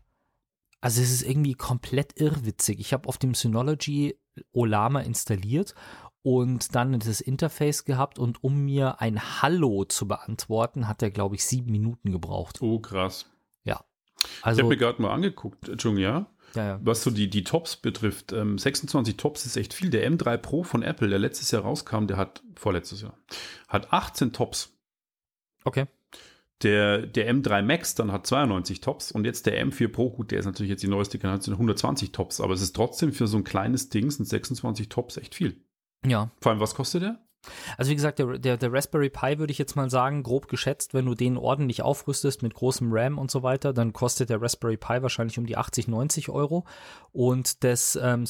also es ist irgendwie komplett irrwitzig. Ich habe auf dem Synology Ollama installiert und dann das Interface gehabt und um mir ein Hallo zu beantworten, hat er, glaube ich, 7 Minuten gebraucht. Oh, krass. Ja. Ich Also, habe mir gerade mal angeguckt, Entschuldigung, ja. Ja. Was so die Tops betrifft, 26 Tops ist echt viel. Der M3 Pro von Apple, der letztes Jahr rauskam, vorletztes Jahr, hat 18 Tops. Okay. Der M3 Max dann hat 92 Tops und jetzt der M4 Pro, gut, der ist natürlich jetzt die neueste Generation, 120 Tops, aber es ist trotzdem für so ein kleines Ding, sind 26 Tops echt viel. Ja. Vor allem, was kostet der? Also wie gesagt, der Raspberry Pi würde ich jetzt mal sagen, grob geschätzt, wenn du den ordentlich aufrüstest mit großem RAM und so weiter, dann kostet der Raspberry Pi wahrscheinlich um die 80, 90 € und das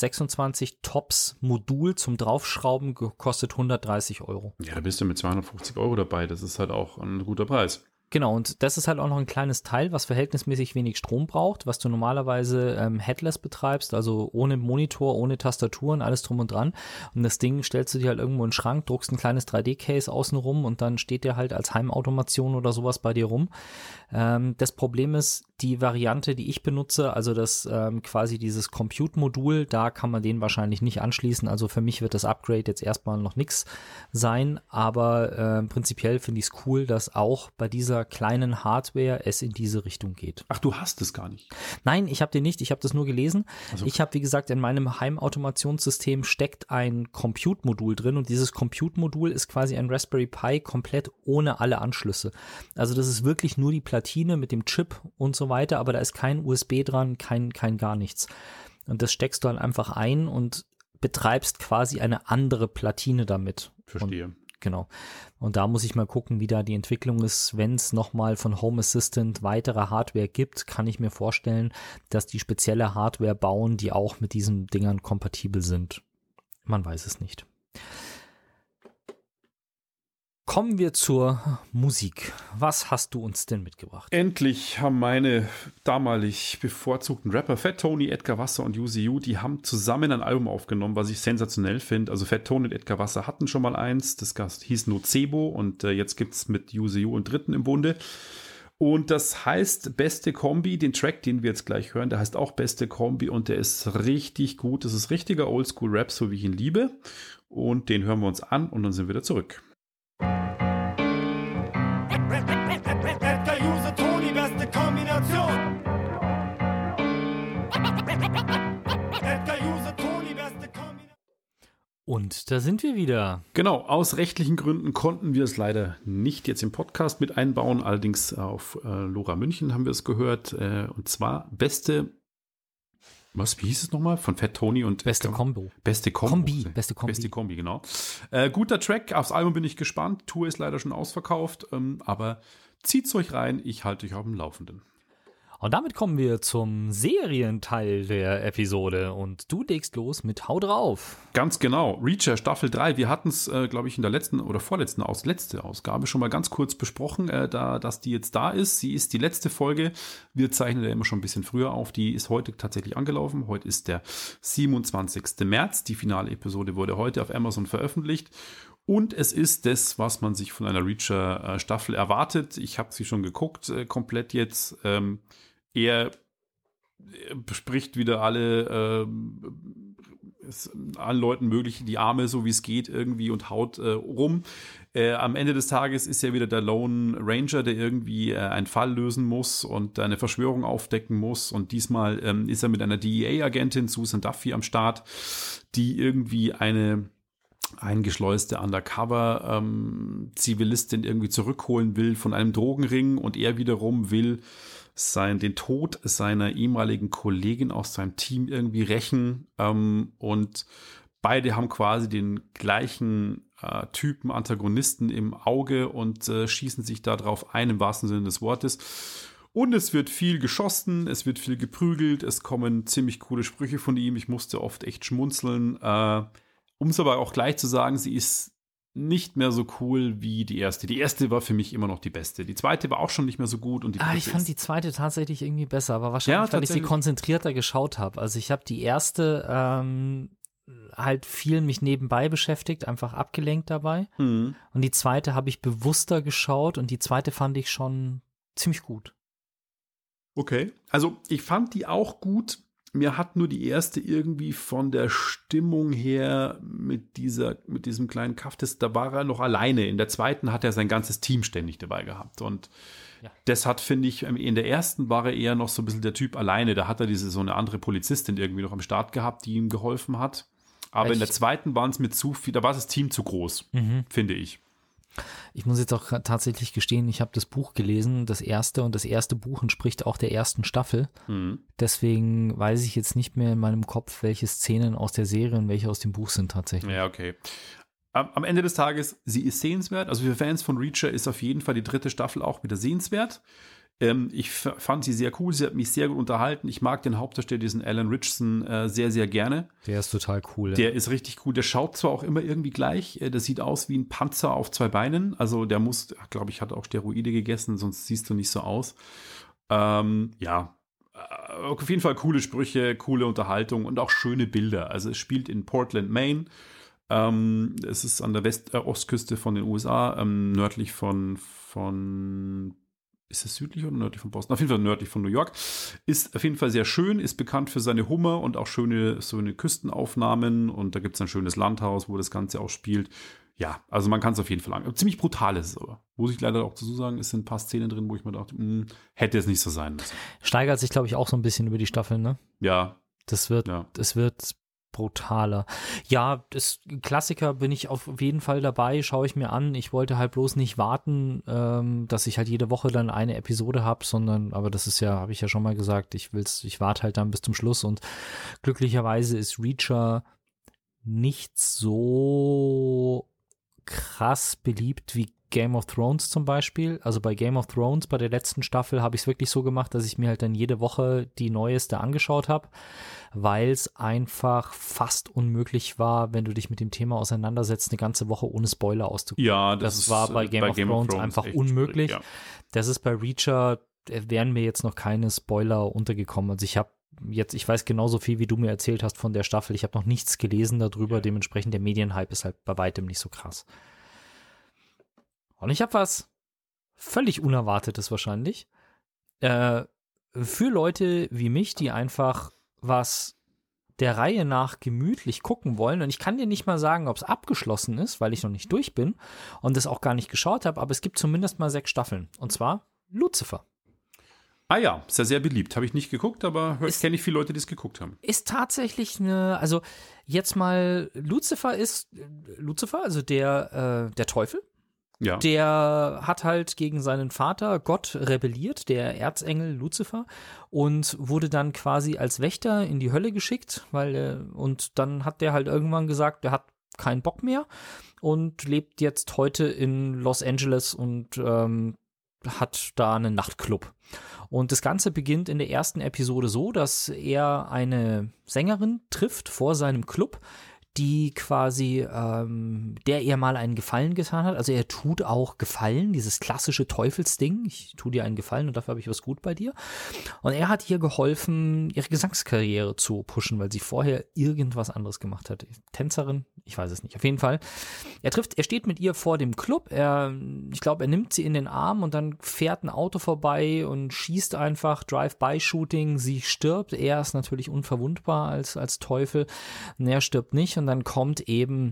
26 Tops Modul zum Draufschrauben kostet 130 €. Ja, da bist du mit 250 € dabei, das ist halt auch ein guter Preis. Genau, und das ist halt auch noch ein kleines Teil, was verhältnismäßig wenig Strom braucht, was du normalerweise headless betreibst, also ohne Monitor, ohne Tastaturen, alles drum und dran. Und das Ding stellst du dir halt irgendwo in den Schrank, druckst ein kleines 3D-Case außenrum und dann steht der halt als Heimautomation oder sowas bei dir rum. Das Problem ist, die Variante, die ich benutze, also das quasi dieses Compute-Modul, da kann man den wahrscheinlich nicht anschließen. Also für mich wird das Upgrade jetzt erstmal noch nichts sein, aber prinzipiell finde ich es cool, dass auch bei dieser dieser kleinen Hardware es in diese Richtung geht. Ach, du hast es gar nicht. Nein, ich habe den nicht, ich habe das nur gelesen. Also, Ich habe, wie gesagt, in meinem Heimautomationssystem steckt ein Compute-Modul drin und dieses Compute-Modul ist quasi ein Raspberry Pi komplett ohne alle Anschlüsse. Also das ist wirklich nur die Platine mit dem Chip und so weiter, aber da ist kein USB dran, kein gar nichts. Und das steckst du dann einfach ein und betreibst quasi eine andere Platine damit. verstehe. Und, genau. Und da muss ich mal gucken, wie da die Entwicklung ist. Wenn es nochmal von Home Assistant weitere Hardware gibt, kann ich mir vorstellen, dass die spezielle Hardware bauen, die auch mit diesen Dingern kompatibel sind. Man weiß es nicht. Kommen wir zur Musik. Was hast du uns denn mitgebracht? Endlich haben meine damalig bevorzugten Rapper Fat Tony, Edgar Wasser und UZU, die haben zusammen ein Album aufgenommen, was ich sensationell finde. Also Fat Tony und Edgar Wasser hatten schon mal eins, das hieß Nocebo und jetzt gibt es mit UZU einen dritten im Bunde. Und das heißt Beste Kombi, den Track, den wir jetzt gleich hören, der heißt auch Beste Kombi und der ist richtig gut. Das ist richtiger Oldschool-Rap, so wie ich ihn liebe. Und den hören wir uns an und dann sind wir wieder zurück. Edgar, User, Tony, beste Kombination. Edgar, User, Tony, beste Kombination. Und da sind wir wieder. Genau, aus rechtlichen Gründen konnten wir es leider nicht jetzt im Podcast mit einbauen, allerdings auf Lora München haben wir es gehört, und zwar wie hieß es nochmal? Von Fat Tony und Beste Kombo. Beste Kombi. Beste Kombi. Beste Kombi, genau. Guter Track, aufs Album bin ich gespannt. Tour ist leider schon ausverkauft, aber zieht's euch rein, ich halte euch auf dem Laufenden. Und damit kommen wir zum Serienteil der Episode und du legst los mit Hau drauf. Ganz genau, Reacher Staffel 3, wir hatten es, glaube ich, in der letzten oder vorletzten letzte Ausgabe schon mal ganz kurz besprochen, dass die jetzt da ist. Sie ist die letzte Folge, wir zeichnen ja immer schon ein bisschen früher auf, die ist heute tatsächlich angelaufen. Heute ist der 27. März, die finale Episode wurde heute auf Amazon veröffentlicht. Und es ist das, was man sich von einer Reacher-Staffel erwartet. Ich habe sie schon geguckt, komplett jetzt. Er bespricht wieder allen Leuten möglich die Arme, so wie es geht, irgendwie und haut rum. Am Ende des Tages ist er wieder der Lone Ranger, der irgendwie einen Fall lösen muss und eine Verschwörung aufdecken muss. Und diesmal ist er mit einer DEA-Agentin, Susan Duffy, am Start, die irgendwie eine eingeschleuste Undercover-Zivilistin irgendwie zurückholen will von einem Drogenring und er wiederum will den Tod seiner ehemaligen Kollegin aus seinem Team irgendwie rächen und beide haben quasi den gleichen Typen Antagonisten im Auge und schießen sich da drauf ein, im wahrsten Sinne des Wortes. Und es wird viel geschossen, es wird viel geprügelt, es kommen ziemlich coole Sprüche von ihm, ich musste oft echt schmunzeln. Um es aber auch gleich zu sagen, sie ist nicht mehr so cool wie die erste. Die erste war für mich immer noch die beste. Die zweite war auch schon nicht mehr so gut. Und die Ich fand die zweite tatsächlich irgendwie besser, aber wahrscheinlich, weil ich sie konzentrierter geschaut habe. Also ich habe die erste halt viel mich nebenbei beschäftigt, einfach abgelenkt dabei. Und die zweite habe ich bewusster geschaut und die zweite fand ich schon ziemlich gut. Okay, also ich fand die auch gut. Mir hat nur die erste irgendwie von der Stimmung her mit diesem kleinen Kaftes, da war er noch alleine. In der zweiten hat er sein ganzes Team ständig dabei gehabt. Und das hat, finde ich, in der ersten war er eher noch so ein bisschen der Typ alleine. Da hat er so eine andere Polizistin irgendwie noch am Start gehabt, die ihm geholfen hat. Aber in der zweiten waren es mir zu viel, da war das Team zu groß, finde ich. Ich muss jetzt auch tatsächlich gestehen, ich habe das Buch gelesen, das erste, und das erste Buch entspricht auch der ersten Staffel. Deswegen weiß ich jetzt nicht mehr in meinem Kopf, welche Szenen aus der Serie und welche aus dem Buch sind tatsächlich. Ja, okay. Am Ende des Tages, sie ist sehenswert. Also für Fans von Reacher ist auf jeden Fall die dritte Staffel auch wieder sehenswert. Ich fand sie sehr cool, sie hat mich sehr gut unterhalten. Ich mag den Hauptdarsteller, diesen Alan Ritchson, sehr, sehr gerne. Der ist total cool. Der ist richtig cool. Der schaut zwar auch immer irgendwie gleich, der sieht aus wie ein Panzer auf zwei Beinen. Also der muss, glaube ich, hat auch Steroide gegessen, sonst siehst du nicht so aus. Auf jeden Fall coole Sprüche, coole Unterhaltung und auch schöne Bilder. Also es spielt in Portland, Maine. Es ist an der Ostküste von den USA, nördlich von ist es südlich oder nördlich von Boston? Auf jeden Fall nördlich von New York. Ist auf jeden Fall sehr schön, ist bekannt für seine Hummer und auch schöne Küstenaufnahmen. Und da gibt es ein schönes Landhaus, wo das Ganze auch spielt. Ja, also man kann es auf jeden Fall sagen. Ziemlich brutal ist es aber. Muss ich leider auch dazu sagen, es sind ein paar Szenen drin, wo ich mir dachte, hätte es nicht so sein müssen. Steigert sich, glaube ich, auch so ein bisschen über die Staffeln, ne? Ja. Das wird brutaler. Ja, das Klassiker bin ich auf jeden Fall dabei, schaue ich mir an. Ich wollte halt bloß nicht warten, dass ich halt jede Woche dann eine Episode habe, aber das ist ja, habe ich ja schon mal gesagt, ich warte halt dann bis zum Schluss und glücklicherweise ist Reacher nicht so krass beliebt wie Game of Thrones zum Beispiel. Also bei Game of Thrones, bei der letzten Staffel, habe ich es wirklich so gemacht, dass ich mir halt dann jede Woche die neueste angeschaut habe, weil es einfach fast unmöglich war, wenn du dich mit dem Thema auseinandersetzt, eine ganze Woche ohne Spoiler auszukommen. Ja, das war bei Game of Thrones einfach unmöglich. Ja. Das ist bei Reacher, wären mir jetzt noch keine Spoiler untergekommen. Also ich weiß genauso viel, wie du mir erzählt hast von der Staffel. Ich habe noch nichts gelesen darüber. Dementsprechend der Medienhype ist halt bei weitem nicht so krass. Und ich habe was völlig Unerwartetes wahrscheinlich. Für Leute wie mich, die einfach was der Reihe nach gemütlich gucken wollen. Und ich kann dir nicht mal sagen, ob es abgeschlossen ist, weil ich noch nicht durch bin und es auch gar nicht geschaut habe. Aber es gibt zumindest mal 6 Staffeln. Und zwar Lucifer. Ah ja, ist ja sehr beliebt. Habe ich nicht geguckt, aber kenne ich viele Leute, die es geguckt haben. Ist tatsächlich also jetzt mal, Lucifer, also der Teufel. Ja. Der hat halt gegen seinen Vater Gott rebelliert, der Erzengel Lucifer, und wurde dann quasi als Wächter in die Hölle geschickt, und dann hat der halt irgendwann gesagt, der hat keinen Bock mehr und lebt jetzt heute in Los Angeles und hat da einen Nachtclub. Und das Ganze beginnt in der ersten Episode so, dass er eine Sängerin trifft vor seinem Club, die quasi, der ihr mal einen Gefallen getan hat. Also er tut auch Gefallen, dieses klassische Teufelsding. Ich tue dir einen Gefallen und dafür habe ich was gut bei dir. Und er hat ihr geholfen, ihre Gesangskarriere zu pushen, weil sie vorher irgendwas anderes gemacht hat. Tänzerin? Ich weiß es nicht. Auf jeden Fall. Er steht mit ihr vor dem Club. Ich glaube, er nimmt sie in den Arm und dann fährt ein Auto vorbei und schießt einfach Drive-by-Shooting. Sie stirbt. Er ist natürlich unverwundbar als Teufel. Und er stirbt nicht. Und dann kommt eben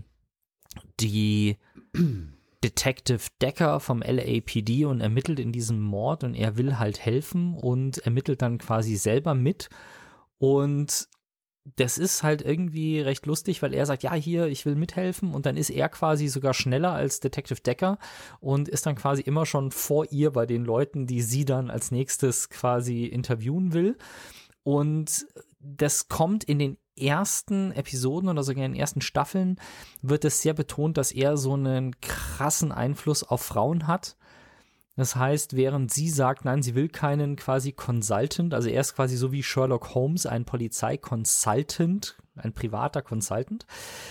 die Detective Decker vom LAPD und ermittelt in diesem Mord und er will halt helfen und ermittelt dann quasi selber mit. Und das ist halt irgendwie recht lustig, weil er sagt, ja, hier, ich will mithelfen, und dann ist er quasi sogar schneller als Detective Decker und ist dann quasi immer schon vor ihr bei den Leuten, die sie dann als nächstes quasi interviewen will. Und das kommt in den ersten Episoden oder sogar in den ersten Staffeln, wird es sehr betont, dass er so einen krassen Einfluss auf Frauen hat. Das heißt, während sie sagt, nein, sie will keinen quasi Consultant, also er ist quasi so wie Sherlock Holmes, ein Polizei-Consultant, ein privater Consultant.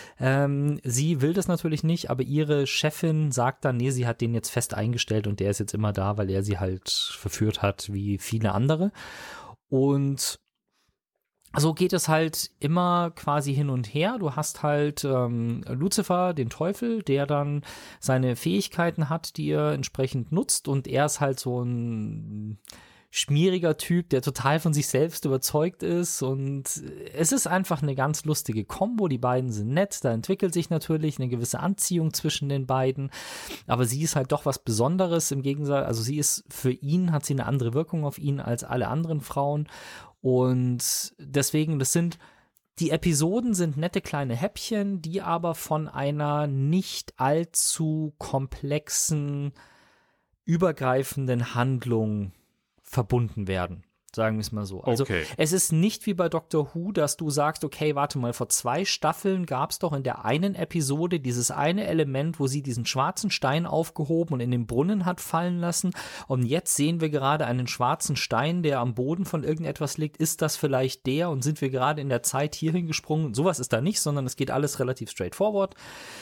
Sie will das natürlich nicht, aber ihre Chefin sagt dann, nee, sie hat den jetzt fest eingestellt und der ist jetzt immer da, weil er sie halt verführt hat, wie viele andere. Und so geht es halt immer quasi hin und her. Du hast halt Lucifer, den Teufel, der dann seine Fähigkeiten hat, die er entsprechend nutzt, und er ist halt so ein schmieriger Typ, der total von sich selbst überzeugt ist, und es ist einfach eine ganz lustige Kombo. Die beiden sind nett, da entwickelt sich natürlich eine gewisse Anziehung zwischen den beiden, aber sie ist halt doch was Besonderes im Gegensatz, also hat sie eine andere Wirkung auf ihn als alle anderen Frauen. Und deswegen, die Episoden sind nette kleine Häppchen, die aber von einer nicht allzu komplexen, übergreifenden Handlung verbunden werden. Sagen wir es mal so. Also Es ist nicht wie bei Doctor Who, dass du sagst, okay, warte mal, vor 2 Staffeln gab es doch in der einen Episode dieses eine Element, wo sie diesen schwarzen Stein aufgehoben und in den Brunnen hat fallen lassen, und jetzt sehen wir gerade einen schwarzen Stein, der am Boden von irgendetwas liegt. Ist das vielleicht der, und sind wir gerade in der Zeit hierhin gesprungen? Sowas ist da nicht, sondern es geht alles relativ straightforward.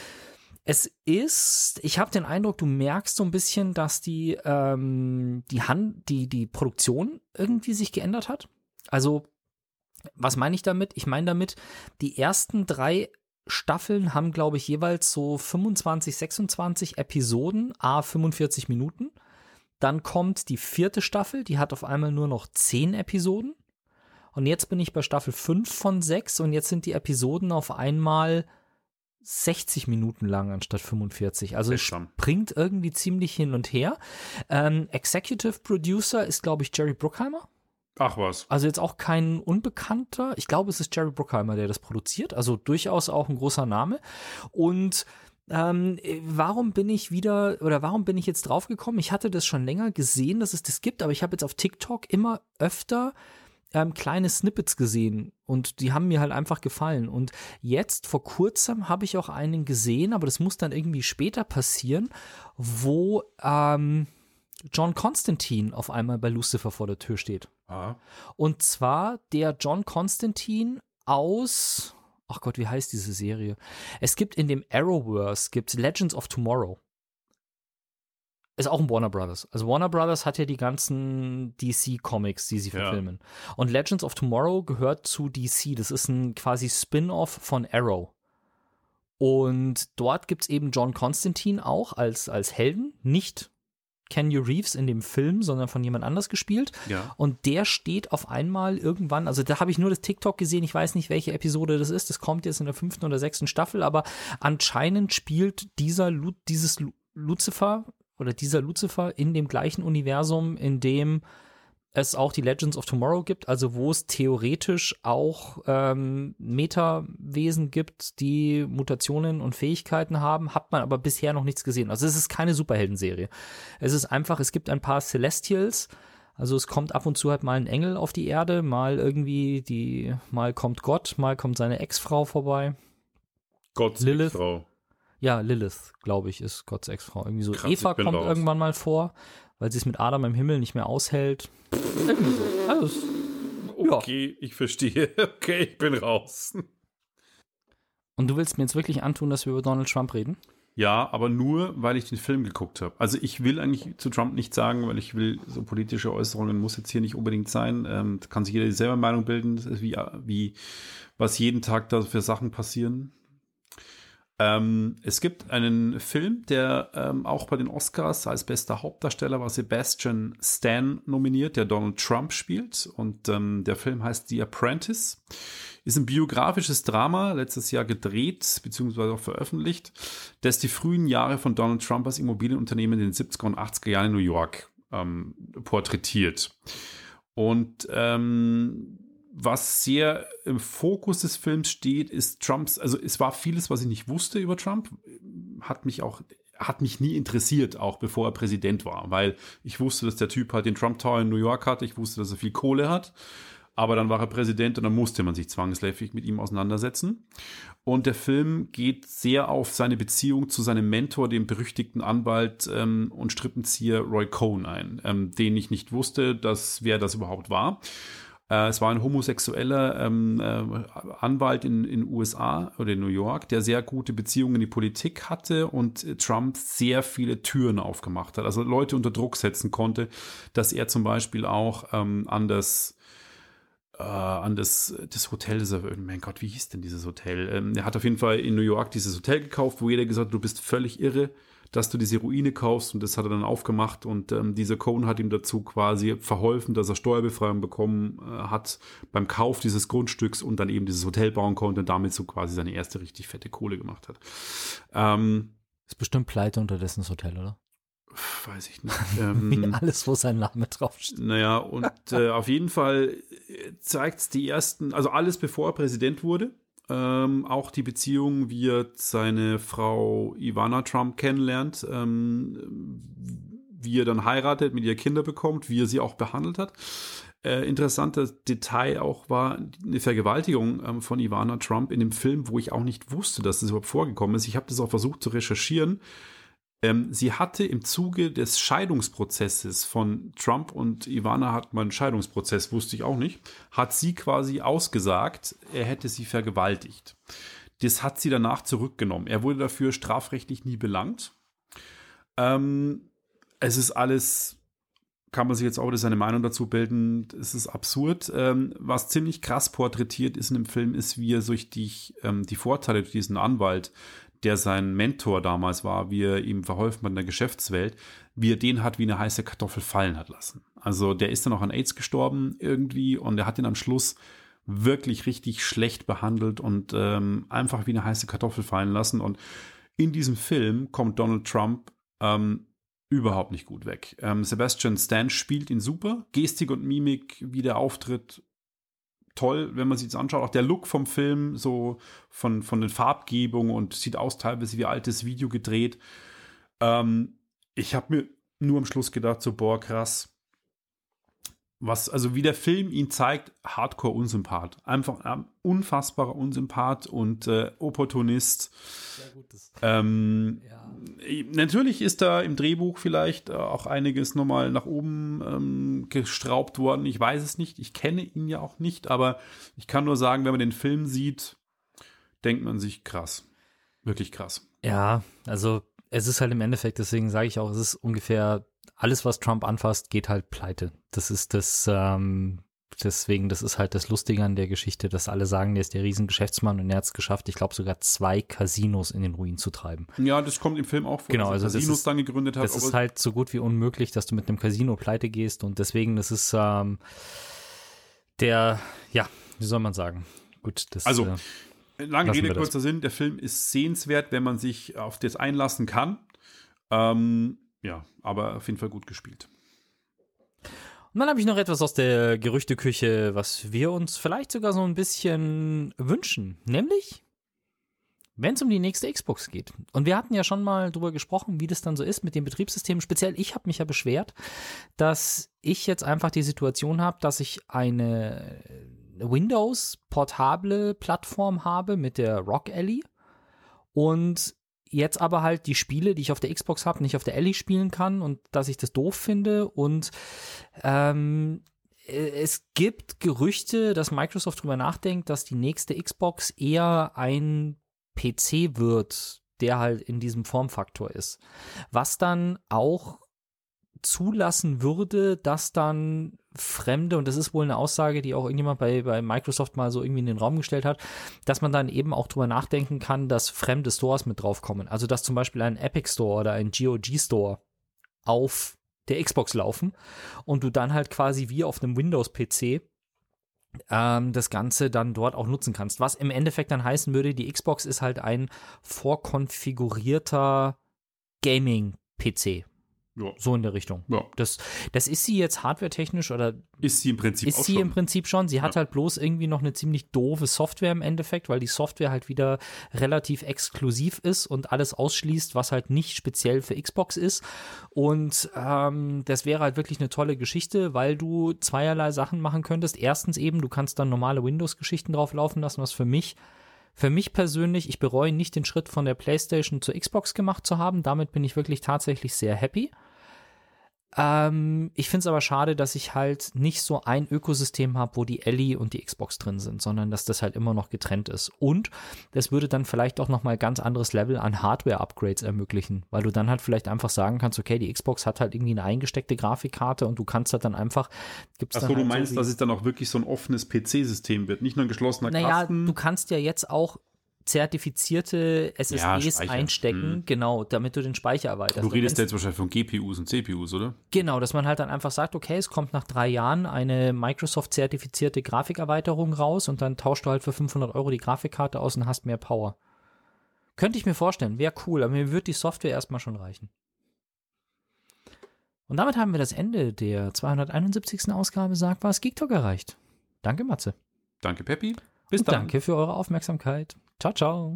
Ich habe den Eindruck, du merkst so ein bisschen, dass die Produktion irgendwie sich geändert hat. Also, was meine ich damit? Ich meine damit, die ersten 3 Staffeln haben, glaube ich, jeweils so 25, 26 Episoden, 45 Minuten. Dann kommt die 4. Staffel, die hat auf einmal nur noch 10 Episoden. Und jetzt bin ich bei Staffel 5 von 6 und jetzt sind die Episoden auf einmal 60 Minuten lang anstatt 45. Also es Seltsam. springt irgendwie ziemlich hin und her. Executive Producer ist, glaube ich, Jerry Bruckheimer. Ach was. Also jetzt auch kein Unbekannter. Ich glaube, es ist Jerry Bruckheimer, der das produziert. Also durchaus auch ein großer Name. Und warum bin ich jetzt draufgekommen? Ich hatte das schon länger gesehen, dass es das gibt, aber ich habe jetzt auf TikTok immer öfter kleine Snippets gesehen und die haben mir halt einfach gefallen. Und jetzt vor kurzem habe ich auch einen gesehen, aber das muss dann irgendwie später passieren, wo John Constantine auf einmal bei Lucifer vor der Tür steht. Ah. Und zwar der John Constantine aus, ach Gott, wie heißt diese Serie? Es gibt in dem Arrowverse, gibt's Legends of Tomorrow. Ist auch ein Warner Brothers. Also Warner Brothers hat ja die ganzen DC-Comics, die sie verfilmen. Und Legends of Tomorrow gehört zu DC. Das ist ein quasi Spin-off von Arrow. Und dort gibt es eben John Constantine auch als Helden, nicht Keanu Reeves in dem Film, sondern von jemand anders gespielt. Ja. Und der steht auf einmal irgendwann, also da habe ich nur das TikTok gesehen, ich weiß nicht, welche Episode das ist, das kommt jetzt in der 5. oder 6. Staffel, aber anscheinend spielt dieser Lucifer in dem gleichen Universum, in dem es auch die Legends of Tomorrow gibt, also wo es theoretisch auch Metawesen gibt, die Mutationen und Fähigkeiten haben, hat man aber bisher noch nichts gesehen. Also es ist keine Superheldenserie. Es ist einfach, es gibt ein paar Celestials, also es kommt ab und zu halt mal ein Engel auf die Erde, mal irgendwie mal kommt Gott, mal kommt seine Ex-Frau vorbei. Gott, Lilith. Frau. Ja, Lilith, glaube ich, ist Gottes Ex-Frau. Irgendwie so. Krass, Eva ich bin kommt raus. irgendwann mal vor, weil sie es mit Adam im Himmel nicht mehr aushält. Irgendwie so. Also, Okay, ich verstehe. Okay, ich bin raus. und du willst mir jetzt wirklich antun, dass wir über Donald Trump reden? Ja, aber nur, weil ich den Film geguckt habe. Also ich will eigentlich zu Trump nichts sagen, weil ich will, so politische Äußerungen muss jetzt hier nicht unbedingt sein. Da kann sich jeder selber Meinung bilden, das ist wie was jeden Tag da für Sachen passieren. Es gibt einen Film, der auch bei den Oscars als bester Hauptdarsteller war Sebastian Stan nominiert, der Donald Trump spielt. Und der Film heißt The Apprentice. Ist ein biografisches Drama, letztes Jahr gedreht bzw. auch veröffentlicht, das die frühen Jahre von Donald Trump als Immobilienunternehmen in den 70er und 80er Jahren in New York porträtiert. Und was sehr im Fokus des Films steht, ist Trumps, also es war vieles, was ich nicht wusste über Trump, hat mich nie interessiert, auch bevor er Präsident war, weil ich wusste, dass der Typ halt den Trump Tower in New York hat, ich wusste, dass er viel Kohle hat, aber dann war er Präsident und dann musste man sich zwangsläufig mit ihm auseinandersetzen. Und der Film geht sehr auf seine Beziehung zu seinem Mentor, dem berüchtigten Anwalt und Strippenzieher Roy Cohn ein, den ich nicht wusste, wer das überhaupt war. Es war ein homosexueller Anwalt in den USA oder in New York, der sehr gute Beziehungen in die Politik hatte und Trump sehr viele Türen aufgemacht hat, also Leute unter Druck setzen konnte, dass er zum Beispiel auch an das Hotel, mein Gott, wie hieß denn dieses Hotel? Er hat auf jeden Fall in New York dieses Hotel gekauft, wo jeder gesagt hat, du bist völlig irre, dass du diese Ruine kaufst, und das hat er dann aufgemacht, und dieser Cohn hat ihm dazu quasi verholfen, dass er Steuerbefreiung bekommen hat beim Kauf dieses Grundstücks und dann eben dieses Hotel bauen konnte und damit so quasi seine erste richtig fette Kohle gemacht hat. Ist bestimmt pleite unterdessen das Hotel, oder? Weiß ich nicht. Wie alles, wo sein Name draufsteht. Naja, und auf jeden Fall zeigt es die ersten, also alles bevor er Präsident wurde. Auch die Beziehung, wie er seine Frau Ivana Trump kennenlernt, wie er dann heiratet, mit ihr Kinder bekommt, wie er sie auch behandelt hat. Interessantes Detail auch war eine Vergewaltigung von Ivana Trump in dem Film, wo ich auch nicht wusste, dass das überhaupt vorgekommen ist. Ich habe das auch versucht zu recherchieren. Sie hatte im Zuge des Scheidungsprozesses von Trump und Ivana hat man einen Scheidungsprozess, wusste ich auch nicht, hat sie quasi ausgesagt, er hätte sie vergewaltigt. Das hat sie danach zurückgenommen. Er wurde dafür strafrechtlich nie belangt. Es ist alles, kann man sich jetzt auch wieder seine Meinung dazu bilden, es ist absurd. Was ziemlich krass porträtiert ist in dem Film, ist, wie er durch die Vorteile durch diesen Anwalt, der sein Mentor damals war, wie er ihm verholfen hat in der Geschäftswelt, wie er den hat wie eine heiße Kartoffel fallen hat lassen. Also der ist dann auch an AIDS gestorben irgendwie, und er hat ihn am Schluss wirklich richtig schlecht behandelt und einfach wie eine heiße Kartoffel fallen lassen. Und in diesem Film kommt Donald Trump überhaupt nicht gut weg. Sebastian Stan spielt ihn super. Gestik und Mimik, wie der auftritt, toll, wenn man sich das anschaut. Auch der Look vom Film, so von den Farbgebungen und sieht aus teilweise wie altes Video gedreht. Ich habe mir nur am Schluss gedacht, so, boah, krass. Also wie der Film ihn zeigt, Hardcore-Unsympath. Einfach ein unfassbarer Unsympath und Opportunist. Sehr gutes. Natürlich ist da im Drehbuch vielleicht auch einiges nochmal nach oben geschraubt worden. Ich weiß es nicht. Ich kenne ihn ja auch nicht. Aber ich kann nur sagen, wenn man den Film sieht, denkt man sich krass. Wirklich krass. Ja, also es ist halt im Endeffekt, deswegen sage ich auch, es ist ungefähr alles, was Trump anfasst, geht halt pleite. Das ist deswegen, das ist halt das Lustige an der Geschichte, dass alle sagen, der ist der Riesengeschäftsmann und er hat es geschafft, ich glaube sogar 2 Casinos in den Ruin zu treiben. Ja, das kommt im Film auch vor, genau, dass er Casinos dann gegründet hat. Das ist halt so gut wie unmöglich, dass du mit einem Casino pleite gehst und deswegen, das ist wie soll man sagen? Gut, das lange Rede, kurzer Sinn, der Film ist sehenswert, wenn man sich auf das einlassen kann. Ja, aber auf jeden Fall gut gespielt. Und dann habe ich noch etwas aus der Gerüchteküche, was wir uns vielleicht sogar so ein bisschen wünschen. Nämlich, wenn es um die nächste Xbox geht. Und wir hatten ja schon mal drüber gesprochen, wie das dann so ist mit dem Betriebssystem. Speziell ich habe mich ja beschwert, dass ich jetzt einfach die Situation habe, dass ich eine Windows-portable Plattform habe mit der Rock Ally und jetzt aber halt die Spiele, die ich auf der Xbox habe, nicht auf der Ally spielen kann und dass ich das doof finde und es gibt Gerüchte, dass Microsoft drüber nachdenkt, dass die nächste Xbox eher ein PC wird, der halt in diesem Formfaktor ist. Was dann auch zulassen würde, dass dann Fremde, und das ist wohl eine Aussage, die auch irgendjemand bei Microsoft mal so irgendwie in den Raum gestellt hat, dass man dann eben auch drüber nachdenken kann, dass fremde Stores mit draufkommen. Also dass zum Beispiel ein Epic Store oder ein GOG Store auf der Xbox laufen und du dann halt quasi wie auf einem Windows-PC das Ganze dann dort auch nutzen kannst. Was im Endeffekt dann heißen würde, die Xbox ist halt ein vorkonfigurierter Gaming-PC. Ja. So in der Richtung. Ja. Das ist sie jetzt hardwaretechnisch oder ist sie im Prinzip auch schon. Im Prinzip schon. Sie hat halt bloß irgendwie noch eine ziemlich doofe Software im Endeffekt, weil die Software halt wieder relativ exklusiv ist und alles ausschließt, was halt nicht speziell für Xbox ist. Und das wäre halt wirklich eine tolle Geschichte, weil du zweierlei Sachen machen könntest. Erstens eben, du kannst dann normale Windows-Geschichten drauf laufen lassen, was für mich persönlich, ich bereue nicht den Schritt von der PlayStation zur Xbox gemacht zu haben. Damit bin ich wirklich tatsächlich sehr happy. Ich finde es aber schade, dass ich halt nicht so ein Ökosystem habe, wo die Ellie und die Xbox drin sind, sondern dass das halt immer noch getrennt ist. Und das würde dann vielleicht auch nochmal ganz anderes Level an Hardware-Upgrades ermöglichen, weil du dann halt vielleicht einfach sagen kannst, okay, die Xbox hat halt irgendwie eine eingesteckte Grafikkarte und du kannst halt dann einfach, Achso, du meinst, dass es dann auch wirklich so ein offenes PC-System wird, nicht nur ein geschlossener Kasten? Naja, du kannst ja jetzt auch zertifizierte SSDs einstecken, genau, damit du den Speicher erweiterst. Du redest jetzt wahrscheinlich von GPUs und CPUs, oder? Genau, dass man halt dann einfach sagt, okay, es kommt nach 3 Jahren eine Microsoft-zertifizierte Grafikerweiterung raus und dann tauschst du halt für 500 € die Grafikkarte aus und hast mehr Power. Könnte ich mir vorstellen, wäre cool, aber mir wird die Software erstmal schon reichen. Und damit haben wir das Ende der 271. Ausgabe Sag was Geek Talk erreicht. Danke, Matze. Danke, Peppi. Bis dann. Danke für eure Aufmerksamkeit. Ciao, ciao.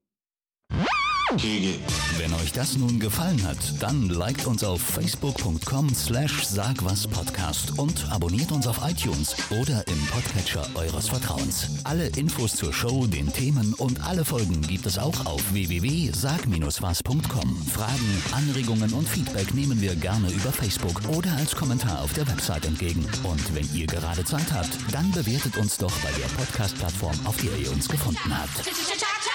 Wenn euch das nun gefallen hat, dann liked uns auf facebook.com/sagwaspodcast und abonniert uns auf iTunes oder im Podcatcher eures Vertrauens. Alle Infos zur Show, den Themen und alle Folgen gibt es auch auf www.sag-was.com. Fragen, Anregungen und Feedback nehmen wir gerne über Facebook oder als Kommentar auf der Website entgegen. Und wenn ihr gerade Zeit habt, dann bewertet uns doch bei der Podcast-Plattform, auf der ihr uns gefunden habt.